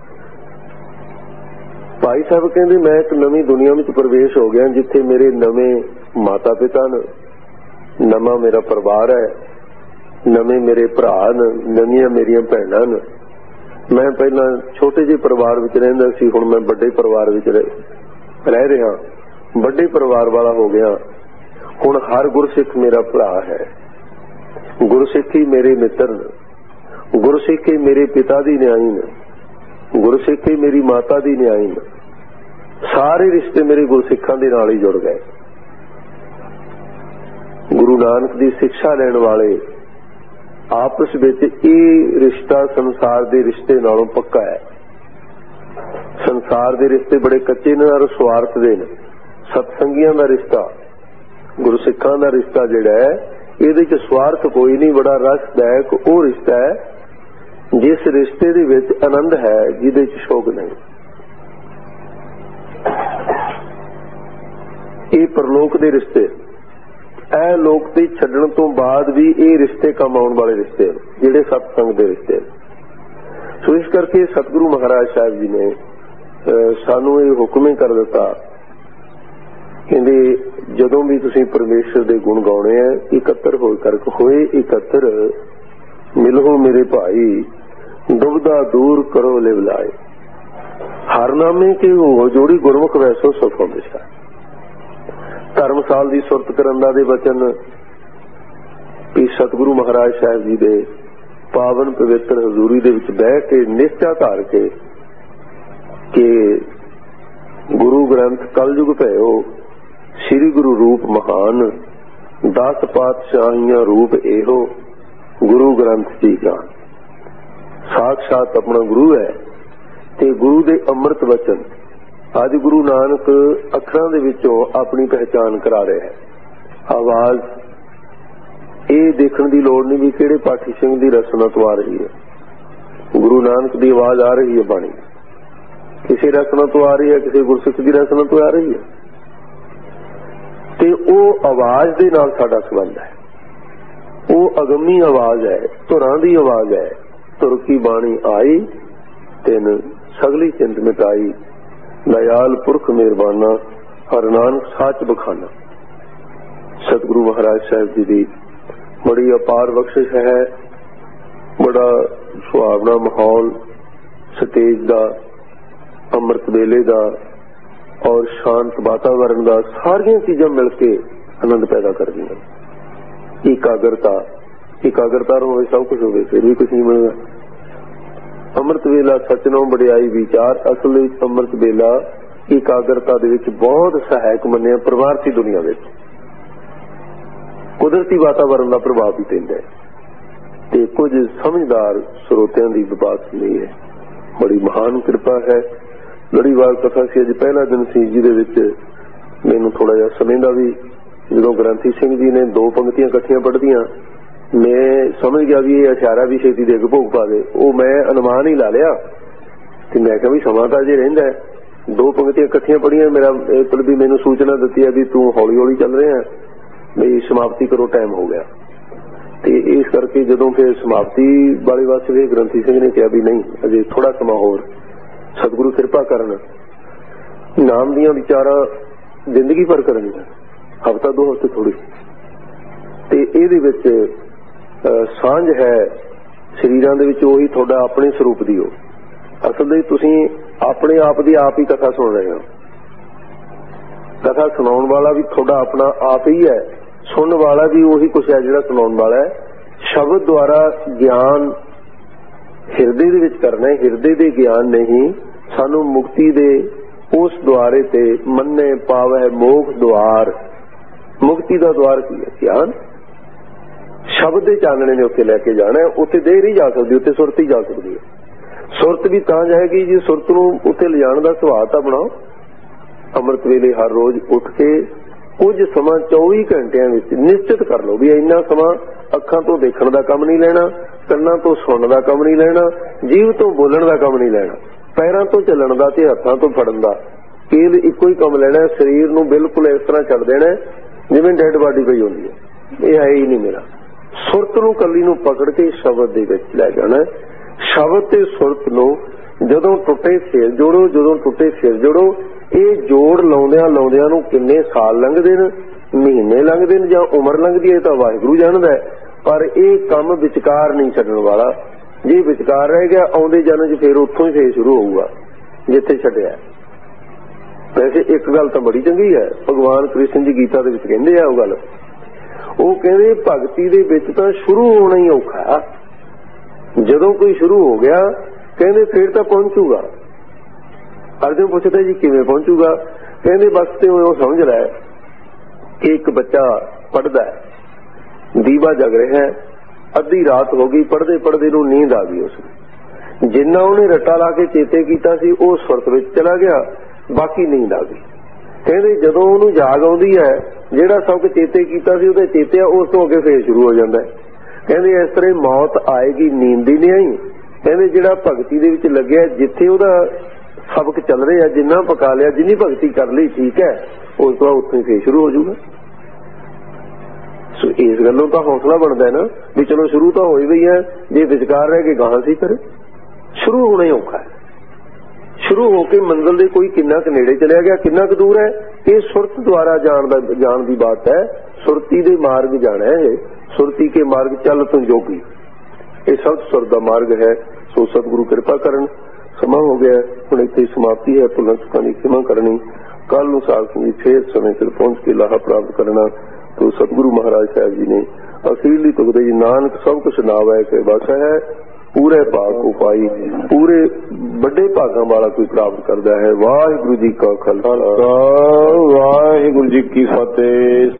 ਭਾਈ ਸਾਹਿਬ ਕਹਿੰਦੇ ਮੈਂ ਇੱਕ ਨਵੀਂ ਦੁਨੀਆ ਵਿੱਚ ਪ੍ਰਵੇਸ਼ ਹੋ ਗਿਆ ਜਿੱਥੇ ਮੇਰੇ ਨਵੇਂ ਮਾਤਾ ਪਿਤਾ ਨੇ, ਨਵਾਂ ਮੇਰਾ ਪਰਿਵਾਰ ਹੈ, ਨਵੇਂ ਮੇਰੇ ਭਰਾ ਨੇ, ਨਵੀਆਂ ਮੇਰੀਆਂ ਭੈਣਾਂ ਨੇ। ਮੈਂ ਪਹਿਲਾਂ ਛੋਟੇ ਜਿਹੇ ਪਰਿਵਾਰ ਵਿੱਚ ਰਹਿੰਦਾ ਸੀ, ਹੁਣ ਮੈਂ ਵੱਡੇ ਪਰਿਵਾਰ ਵਿੱਚ ਰਹਿ ਰਿਹਾ, ਵੱਡੇ ਪਰਿਵਾਰ ਵਾਲਾ ਹੋ ਗਿਆ। ਹੁਣ ਹਰ ਗੁਰਸਿੱਖ ਮੇਰਾ ਭਰਾ ਹੈ, ਗੁਰਸਿੱਖੀ ਮੇਰੇ ਮਿੱਤਰ ਨੇ, ਗੁਰਸਿੱਖੀ ਮੇਰੇ ਪਿਤਾ ਦੀ ਨਿਆਈ ਨੇ, ਗੁਰਸਿੱਖੀ ਮੇਰੀ ਮਾਤਾ ਦੀ ਨਿਆਈ ਨੇ। ਸਾਰੇ ਰਿਸ਼ਤੇ ਮੇਰੇ ਗੁਰਸਿੱਖਾਂ ਦੇ ਨਾਲ ਹੀ ਜੁੜ ਗਏ। ਗੁਰੂ ਨਾਨਕ ਦੀ ਸਿੱਖਿਆ ਲੈਣ ਵਾਲੇ ਆਪਸ ਵਿੱਚ ਇਹ ਰਿਸ਼ਤਾ ਸੰਸਾਰ ਦੇ ਰਿਸ਼ਤੇ ਨਾਲੋਂ ਪੱਕਾ ਹੈ। ਸੰਸਾਰ ਦੇ ਰਿਸ਼ਤੇ ਬੜੇ ਕੱਚੇ ਨੇ ਔਰ ਸਵਾਰਥ ਦੇ ਨੇ। ਸਤਸੰਗੀਆਂ ਦਾ ਰਿਸ਼ਤਾ, ਗੁਰਸਿੱਖਾਂ ਦਾ ਰਿਸ਼ਤਾ ਜਿਹੜਾ ਹੈ, ਇਹਦੇ ਚ ਸਵਾਰਥ ਕੋਈ ਨਹੀਂ, ਬੜਾ ਰਸਦਾਇਕ ਉਹ ਰਿਸ਼ਤਾ ਹੈ ਜਿਸ ਰਿਸ਼ਤੇ ਦੇ ਵਿੱਚ ਆਨੰਦ ਹੈ, ਜਿਹਦੇ ਚ ਸ਼ੋਕ ਨਹੀਂ। ਇਹ ਪਰਲੋਕ ਦੇ ਰਿਸ਼ਤੇ, ਇਹ ਲੋਕ ਤੇ ਛੱਡਣ ਤੋਂ ਬਾਅਦ ਵੀ ਇਹ ਰਿਸ਼ਤੇ ਕੰਮ ਆਉਣ ਵਾਲੇ ਰਿਸ਼ਤੇ ਜਿਹੜੇ ਸਤਸੰਗ ਦੇ ਰਿਸ਼ਤੇ। ਸੋ ਇਸ ਕਰਕੇ ਸਤਿਗੁਰੂ ਮਹਾਰਾਜ ਸਾਹਿਬ ਜੀ ਨੇ ਸਾਨੂੰ ਇਹ ਹੁਕਮ ਕਰ ਦਿੱਤਾ, ਕਹਿੰਦੇ ਜਦੋਂ ਵੀ ਤੁਸੀਂ ਪਰਮੇਸ਼ਰ ਦੇ ਗੁਣ ਗਾਉਣੇ ਆ, ਇਕੱਤਰ ਹੋਏ ਇਕੱਤਰ ਮਿਲੋ ਮੇਰੇ ਭਾਈ, ਦੁਬਦਾ ਦੂਰ ਕਰੋ ਲਿਵ ਲਾਏ। ਹਰ ਨਾਮੇ ਕੇ ਹੋ ਜੋੜੀ ਗੁਰਮੁਖ ਵੈਸੋ ਸੁਖ ਹਮੇਸ਼ਾ। ਧਰਮਸਾਲ ਦੀ ਸੁਰਤ ਕਰਨ ਦਾ ਦੇ ਵਚਨ ਵੀ ਸਤਿਗੁਰੂ ਮਹਾਰਾਜ ਸਾਹਿਬ ਜੀ ਦੇ ਪਾਵਨ ਪਵਿੱਤਰ ਹਜ਼ੂਰੀ ਦੇ ਵਿੱਚ ਬਹਿ ਕੇ ਨਿਸ਼ਚਾ ਧਾਰ ਕੇ ਕਿ ਗੁਰੂ ਗ੍ਰੰਥ ਕਲਯੁਗ ਭਇਓ, ਸ੍ਰੀ ਗੁਰੂ ਰੂਪ ਮਹਾਨ, 10 ਪਾਤਸ਼ਾਹੀਆਂ ਰੂਪ ਇਹੋ, ਗੁਰੂ ਗ੍ਰੰਥ ਜੀ ਜਾਨ। ਸਾਖਸ਼ਾਤ ਆਪਣਾ ਗੁਰੂ ਹੈ ਤੇ ਗੁਰੂ ਦੇ ਅੰਮ੍ਰਿਤ ਵਚਨ ਅੱਜ ਗੁਰੂ ਨਾਨਕ ਅੱਖਰਾਂ ਦੇ ਵਿੱਚੋਂ ਆਪਣੀ ਪਹਿਚਾਨ ਕਰਾ ਰਿਹਾ ਹੈ। ਆਵਾਜ਼ ਇਹ ਦੇਖਣ ਦੀ ਲੋੜ ਨਹੀਂ ਵੀ ਕਿਹੜੇ ਪਾਠੀ ਸਿੰਘ ਦੀ ਰਸਨਾ ਤੋਂ ਆ ਰਹੀ ਹੈ। ਗੁਰੂ ਨਾਨਕ ਦੀ ਆਵਾਜ਼ ਆ ਰਹੀ ਹੈ, ਬਾਣੀ ਕਿਸੇ ਰਸਨਾ ਤੋਂ ਆ ਰਹੀ ਹੈ, ਕਿਸੇ ਗੁਰਸਿੱਖ ਦੀ ਰਸਨਾ ਤੋਂ ਆ ਰਹੀ ਹੈ, ਤੇ ਉਹ ਆਵਾਜ਼ ਦੇ ਨਾਲ ਸਾਡਾ ਸੰਬੰਧ ਹੈ। ਉਹ ਅਗੰਮੀ ਆਵਾਜ਼ ਹੈ, ਧੁਰਾਂ ਦੀ ਆਵਾਜ਼ ਹੈ। ਧੁਰ ਕੀ ਬਾਣੀ ਆਈ ਤਿੰਨ ਸਗਲੀ ਚਿੰਤ ਮਿਟਾਈ, ਦਇਆਲ ਪੁਰਖ ਮਿਹਰਬਾਨਾ, ਹਰ ਨਾਨਕ ਸਾਚ ਬਖਾਨਾ। ਸਤਿਗੁਰੂ ਮਹਾਰਾਜ ਸਾਹਿਬ ਜੀ ਦੀ ਬੜੀ ਅਪਾਰ ਬਖਸ਼ਿਸ਼ ਹੈ। ਬੜਾ ਸੁਹਾਵਣਾ ਮਾਹੌਲ ਸਟੇਜ ਦਾ, ਅੰਮ੍ਰਿਤ ਵੇਲੇ ਦਾ ਔਰ ਸ਼ਾਂਤ ਵਾਤਾਵਰਨ ਦਾ, ਸਾਰੀਆਂ ਚੀਜ਼ਾਂ ਮਿਲ ਕੇ ਆਨੰਦ ਪੈਦਾ ਕਰਦੀਆਂ। ਇਕਾਗਰਤਾ ਹੋਵੇ, ਸਭ ਕੁਝ ਹੋਵੇ, ਫਿਰ ਵੀ ਕੁਝ ਨਹੀਂ ਮਿਲਦਾ। ਅੰਮ੍ਰਿਤ ਵੇਲਾ ਸਚਨੋਂ ਵਡਿਆਈ ਵਿਚਾਰ। ਅਸਲ ਵਿੱਚ ਅੰਮ੍ਰਿਤ ਵੇਲਾ ਇਕਾਗਰਤਾ ਦੇ ਵਿੱਚ ਬਹੁਤ ਸਹਾਇਕ ਮੰਨਿਆ ਪਰਮਾਰਥੀ ਦੁਨੀਆ ਵਿੱਚ। ਕੁਦਰਤੀ ਵਾਤਾਵਰਨ ਦਾ ਪ੍ਰਭਾਵ ਵੀ ਪੈਂਦਾ ਹੈ ਤੇ ਕੁਝ ਸਮਝਦਾਰ ਸਰੋਤਿਆਂ ਦੀ ਵਿਵਾਦ ਨਹੀਂ ਹੈ। ਬੜੀ ਮਹਾਨ ਕਿਰਪਾ ਹੈ। ਲੜੀਵਾਰ ਕਥਾ ਸੀ, ਅੱਜ ਪਹਿਲਾ ਦਿਨ ਸੀ ਜਿਹਦੇ ਵਿੱਚ ਮੈਨੂੰ ਥੋੜਾ ਜਿਹਾ ਸਮੇਂ ਦਾ ਵੀ, ਜਦੋਂ ਗ੍ਰੰਥੀ ਸਿੰਘ ਜੀ ਨੇ 2 ਪੰਕਤੀਆਂ ਇਕੱਠੀਆਂ ਪੜ੍ਹਦੀਆਂ, ਮੈਂ ਸਮਝ ਗਿਆ ਵੀ ਇਹ ਇਸ਼ਾਰਾ ਵੀ ਛੇਤੀ ਦੇ ਕੇ ਭੋਗ ਪਾ ਦੇ। ਉਹ ਮੈਂ ਅਨੁਮਾਨ ਹੀ ਲਾ ਲਿਆ ਤੇ ਮੈਂ ਕਿਹਾ ਵੀ ਸਮਾਂ ਤਾਂ ਅਜੇ ਰਹਿੰਦਾ। 2 ਪੰਕਤੀਆਂ ਇਕੱਠੀਆਂ ਪੜ੍ਹੀਆਂ, ਮੇਰਾ ਮਤਲਬ ਵੀ ਮੈਨੂੰ ਸੂਚਨਾ ਦਿੱਤੀ ਹੈ ਵੀ ਤੂੰ ਹੌਲੀ ਹੌਲੀ ਚੱਲ ਰਿਹਾ, ਵੀ ਸਮਾਪਤੀ ਕਰੋ, ਟਾਈਮ ਹੋ ਗਿਆ। ਤੇ ਇਸ ਕਰਕੇ ਜਦੋਂ ਫਿਰ ਸਮਾਪਤੀ ਵਾਲੇ ਪਾਸੇ ਗ੍ਰੰਥੀ ਸਿੰਘ ਨੇ ਕਿਹਾ ਵੀ ਨਹੀਂ, ਅਜੇ ਥੋੜਾ ਸਮਾਂ ਹੋਰ, ਸਤਿਗੁਰੂ ਕਿਰਪਾ ਕਰਨ। ਨਾਮ ਦੀਆਂ ਵਿਚਾਰਾਂ ਜ਼ਿੰਦਗੀ ਭਰ ਕਰਨੀਆਂ, ਹਫ਼ਤਾ 2 ਹਫ਼ਤੇ ਥੋੜੀ। ਤੇ ਇਹਦੇ ਵਿੱਚ ਸਾਂਝ ਹੈ ਸਰੀਰਾਂ ਦੇ ਵਿੱਚ, ਉਹੀ ਤੁਹਾਡਾ ਆਪਣੇ ਸਰੂਪ ਦੀ। ਉਹ ਅਸਲ ਵਿੱਚ ਤੁਸੀਂ ਆਪਣੇ ਆਪ ਦੀ ਆਪ ਹੀ ਕਥਾ ਸੁਣ ਰਹੇ ਹੋ। ਕਥਾ ਸੁਣਾਉਣ ਵਾਲਾ ਵੀ ਤੁਹਾਡਾ ਆਪਣਾ ਆਪ ਹੀ ਹੈ, ਸੁਣਨ ਵਾਲਾ ਵੀ ਉਹੀ ਕੁਛ ਹੈ ਜਿਹੜਾ ਸੁਣਾਉਣ ਵਾਲਾ ਹੈ। ਸ਼ਬਦ ਦੁਆਰਾ ਗਿਆਨ ਹਿਰਦੇ ਦੇ ਵਿੱਚ ਕਰਨਾ ਹੈ। ਹਿਰਦੇ ਦੇ ਗਿਆਨ ਨਹੀਂ, ਸਾਨੂੰ ਮੁਕਤੀ ਦੇ ਉਸ ਦੁਆਰੇ ਤੇ ਮੰਨੇ ਪਾਵੈ ਮੋਖ ਦੁਆਰ। ਮੁਕਤੀ ਦਾ ਦੁਆਰ ਕੀ ਹੈ? ਗਿਆਨ। ਸ਼ਬਦ ਦੇ ਚਾਨਣੇ ਨੇ ਉੱਥੇ ਲੈ ਕੇ ਜਾਣਾ। ਉੱਥੇ ਦੇਹ ਨਹੀਂ ਜਾ ਸਕਦੀ, ਉੱਥੇ ਸੁਰਤ ਹੀ ਜਾ ਸਕਦੀ ਹੈ। ਸੁਰਤ ਵੀ ਤਾਂ ਜਾਏਗੀ ਜੇ ਸੁਰਤ ਨੂੰ ਉੱਥੇ ਲਿਜਾਣ ਦਾ ਸੁਭਾਅ ਤਾਂ ਬਣਾਓ। ਅੰਮ੍ਰਿਤ ਵੇਲੇ ਹਰ ਰੋਜ਼ ਉੱਠ ਕੇ ਕੁਝ ਸਮਾਂ 24 ਘੰਟਿਆਂ ਵਿੱਚ ਨਿਸ਼ਚਿਤ ਕਰ ਲਓ ਵੀ ਇੰਨਾ ਸਮਾਂ ਅੱਖਾਂ ਤੋਂ ਦੇਖਣ ਦਾ ਕੰਮ ਨਹੀਂ ਲੈਣਾ, ਕੰਨਾਂ ਤੋਂ ਸੁਣਨ ਦਾ ਕੰਮ ਨਹੀਂ ਲੈਣਾ, ਜੀਭ ਤੋਂ ਬੋਲਣ ਦਾ ਕੰਮ ਨਹੀਂ ਲੈਣਾ। पैरों तो चलण का ते हत्थां तो फड़न का, केवल इको ही काम लेना, शरीर नूं बिल्कुल इस तरह छड्ड देना जिवें डेड बॉडी पई हुंदी है। ये है ही नहीं मेरा। सुरत नूं कली नूं पकड़ के शब्द दे विच लै जाना। शब्द ते सुरत नूं जदों टुटे सिर जोड़ो, जदों टुटे सिर जोड़ो, ये जोड़ लाउंदियां लाउंदियां नूं किन्ने साल लंघदे ने, महीने लंघदे ने जां उमर लंघदी है, तां वाहिगुरू जाणदा है। पर यह काम विचकार नहीं छड्डण वाला। जे विचकार रह गया आउंदे जन्म च फिर उत्थों ही फिर शुरू होऊगा जिथे छड्डिया। वैसे एक गल तो बड़ी चंगी है, भगवान कृष्ण जी गीता दे विच कहंदे आ, वो गल वो कहंदे भगती दे विच तां शुरू होना ही औखा। जदों कोई शुरू हो गया कहंदे फिर तां पहुंचूगा। अर्जुन पुछदा जी किवें पहुंचूगा? कहंदे बस ते वो समझ लै कि एक बच्चा पढ़दा है, दीवा जग रहा है, अद्धी रात हो गई, पढ़ते पढ़ते नूं नींद आ गई। उसने जिन्ना उन्हें रट्टा ला के चेते कीता सी वो सुरत विच चला गया, बाकी नींद आ गई। कहते जदों उहनूं जाग आउंदी है, जिहड़ा सब कुछ चेते कीता सी उहदे चेते उस तो अगे फिर शुरू हो जाता है। कहते इस तरह मौत आएगी, नींद ही नहीं आई। कहते जिहड़ा भगती दे विच लग्या, जिथे उहदा सबक चल रहा, जिन्ना पका लिया, जिन्नी भगती कर ली ठीक है, उस तो उत्थों फिर शुरू हो जाऊगा। इस गलों तो हौसला बनता है ना भी चलो शुरू तो हो ही गई है, जे विचकार रह के गां सी करे। शुरू होना ही औखा है। शुरू होके मंजिल दे कोई किन्ना क नेड़े चलिया गया, किन्ना क दूर है, ये सुरत द्वारा जान की बात है। सुरती दे मार्ग जाना है, सुरती के मार्ग चल तुम जोगी, ये सब सुर का मार्ग है। सो सतगुरु कृपा करन। समा हो गया हुण इत्थे समाप्ति है। भुलां चुकां दी क्षमा करनी। कल नूं साल जी फिर समय सिर पहुंच के लाहा प्राप्त करना। तो सतगुरु महाराज साहब जी ने अखीरली तुकदे जी नानक सब कुछ नावै के बस है, पूरे भाग को पाई, पूरे बड़े भागों वाला कोई प्राप्त करता है। वाहिगुरु जी का खालसा, वाहिगुरु जी की फतेह।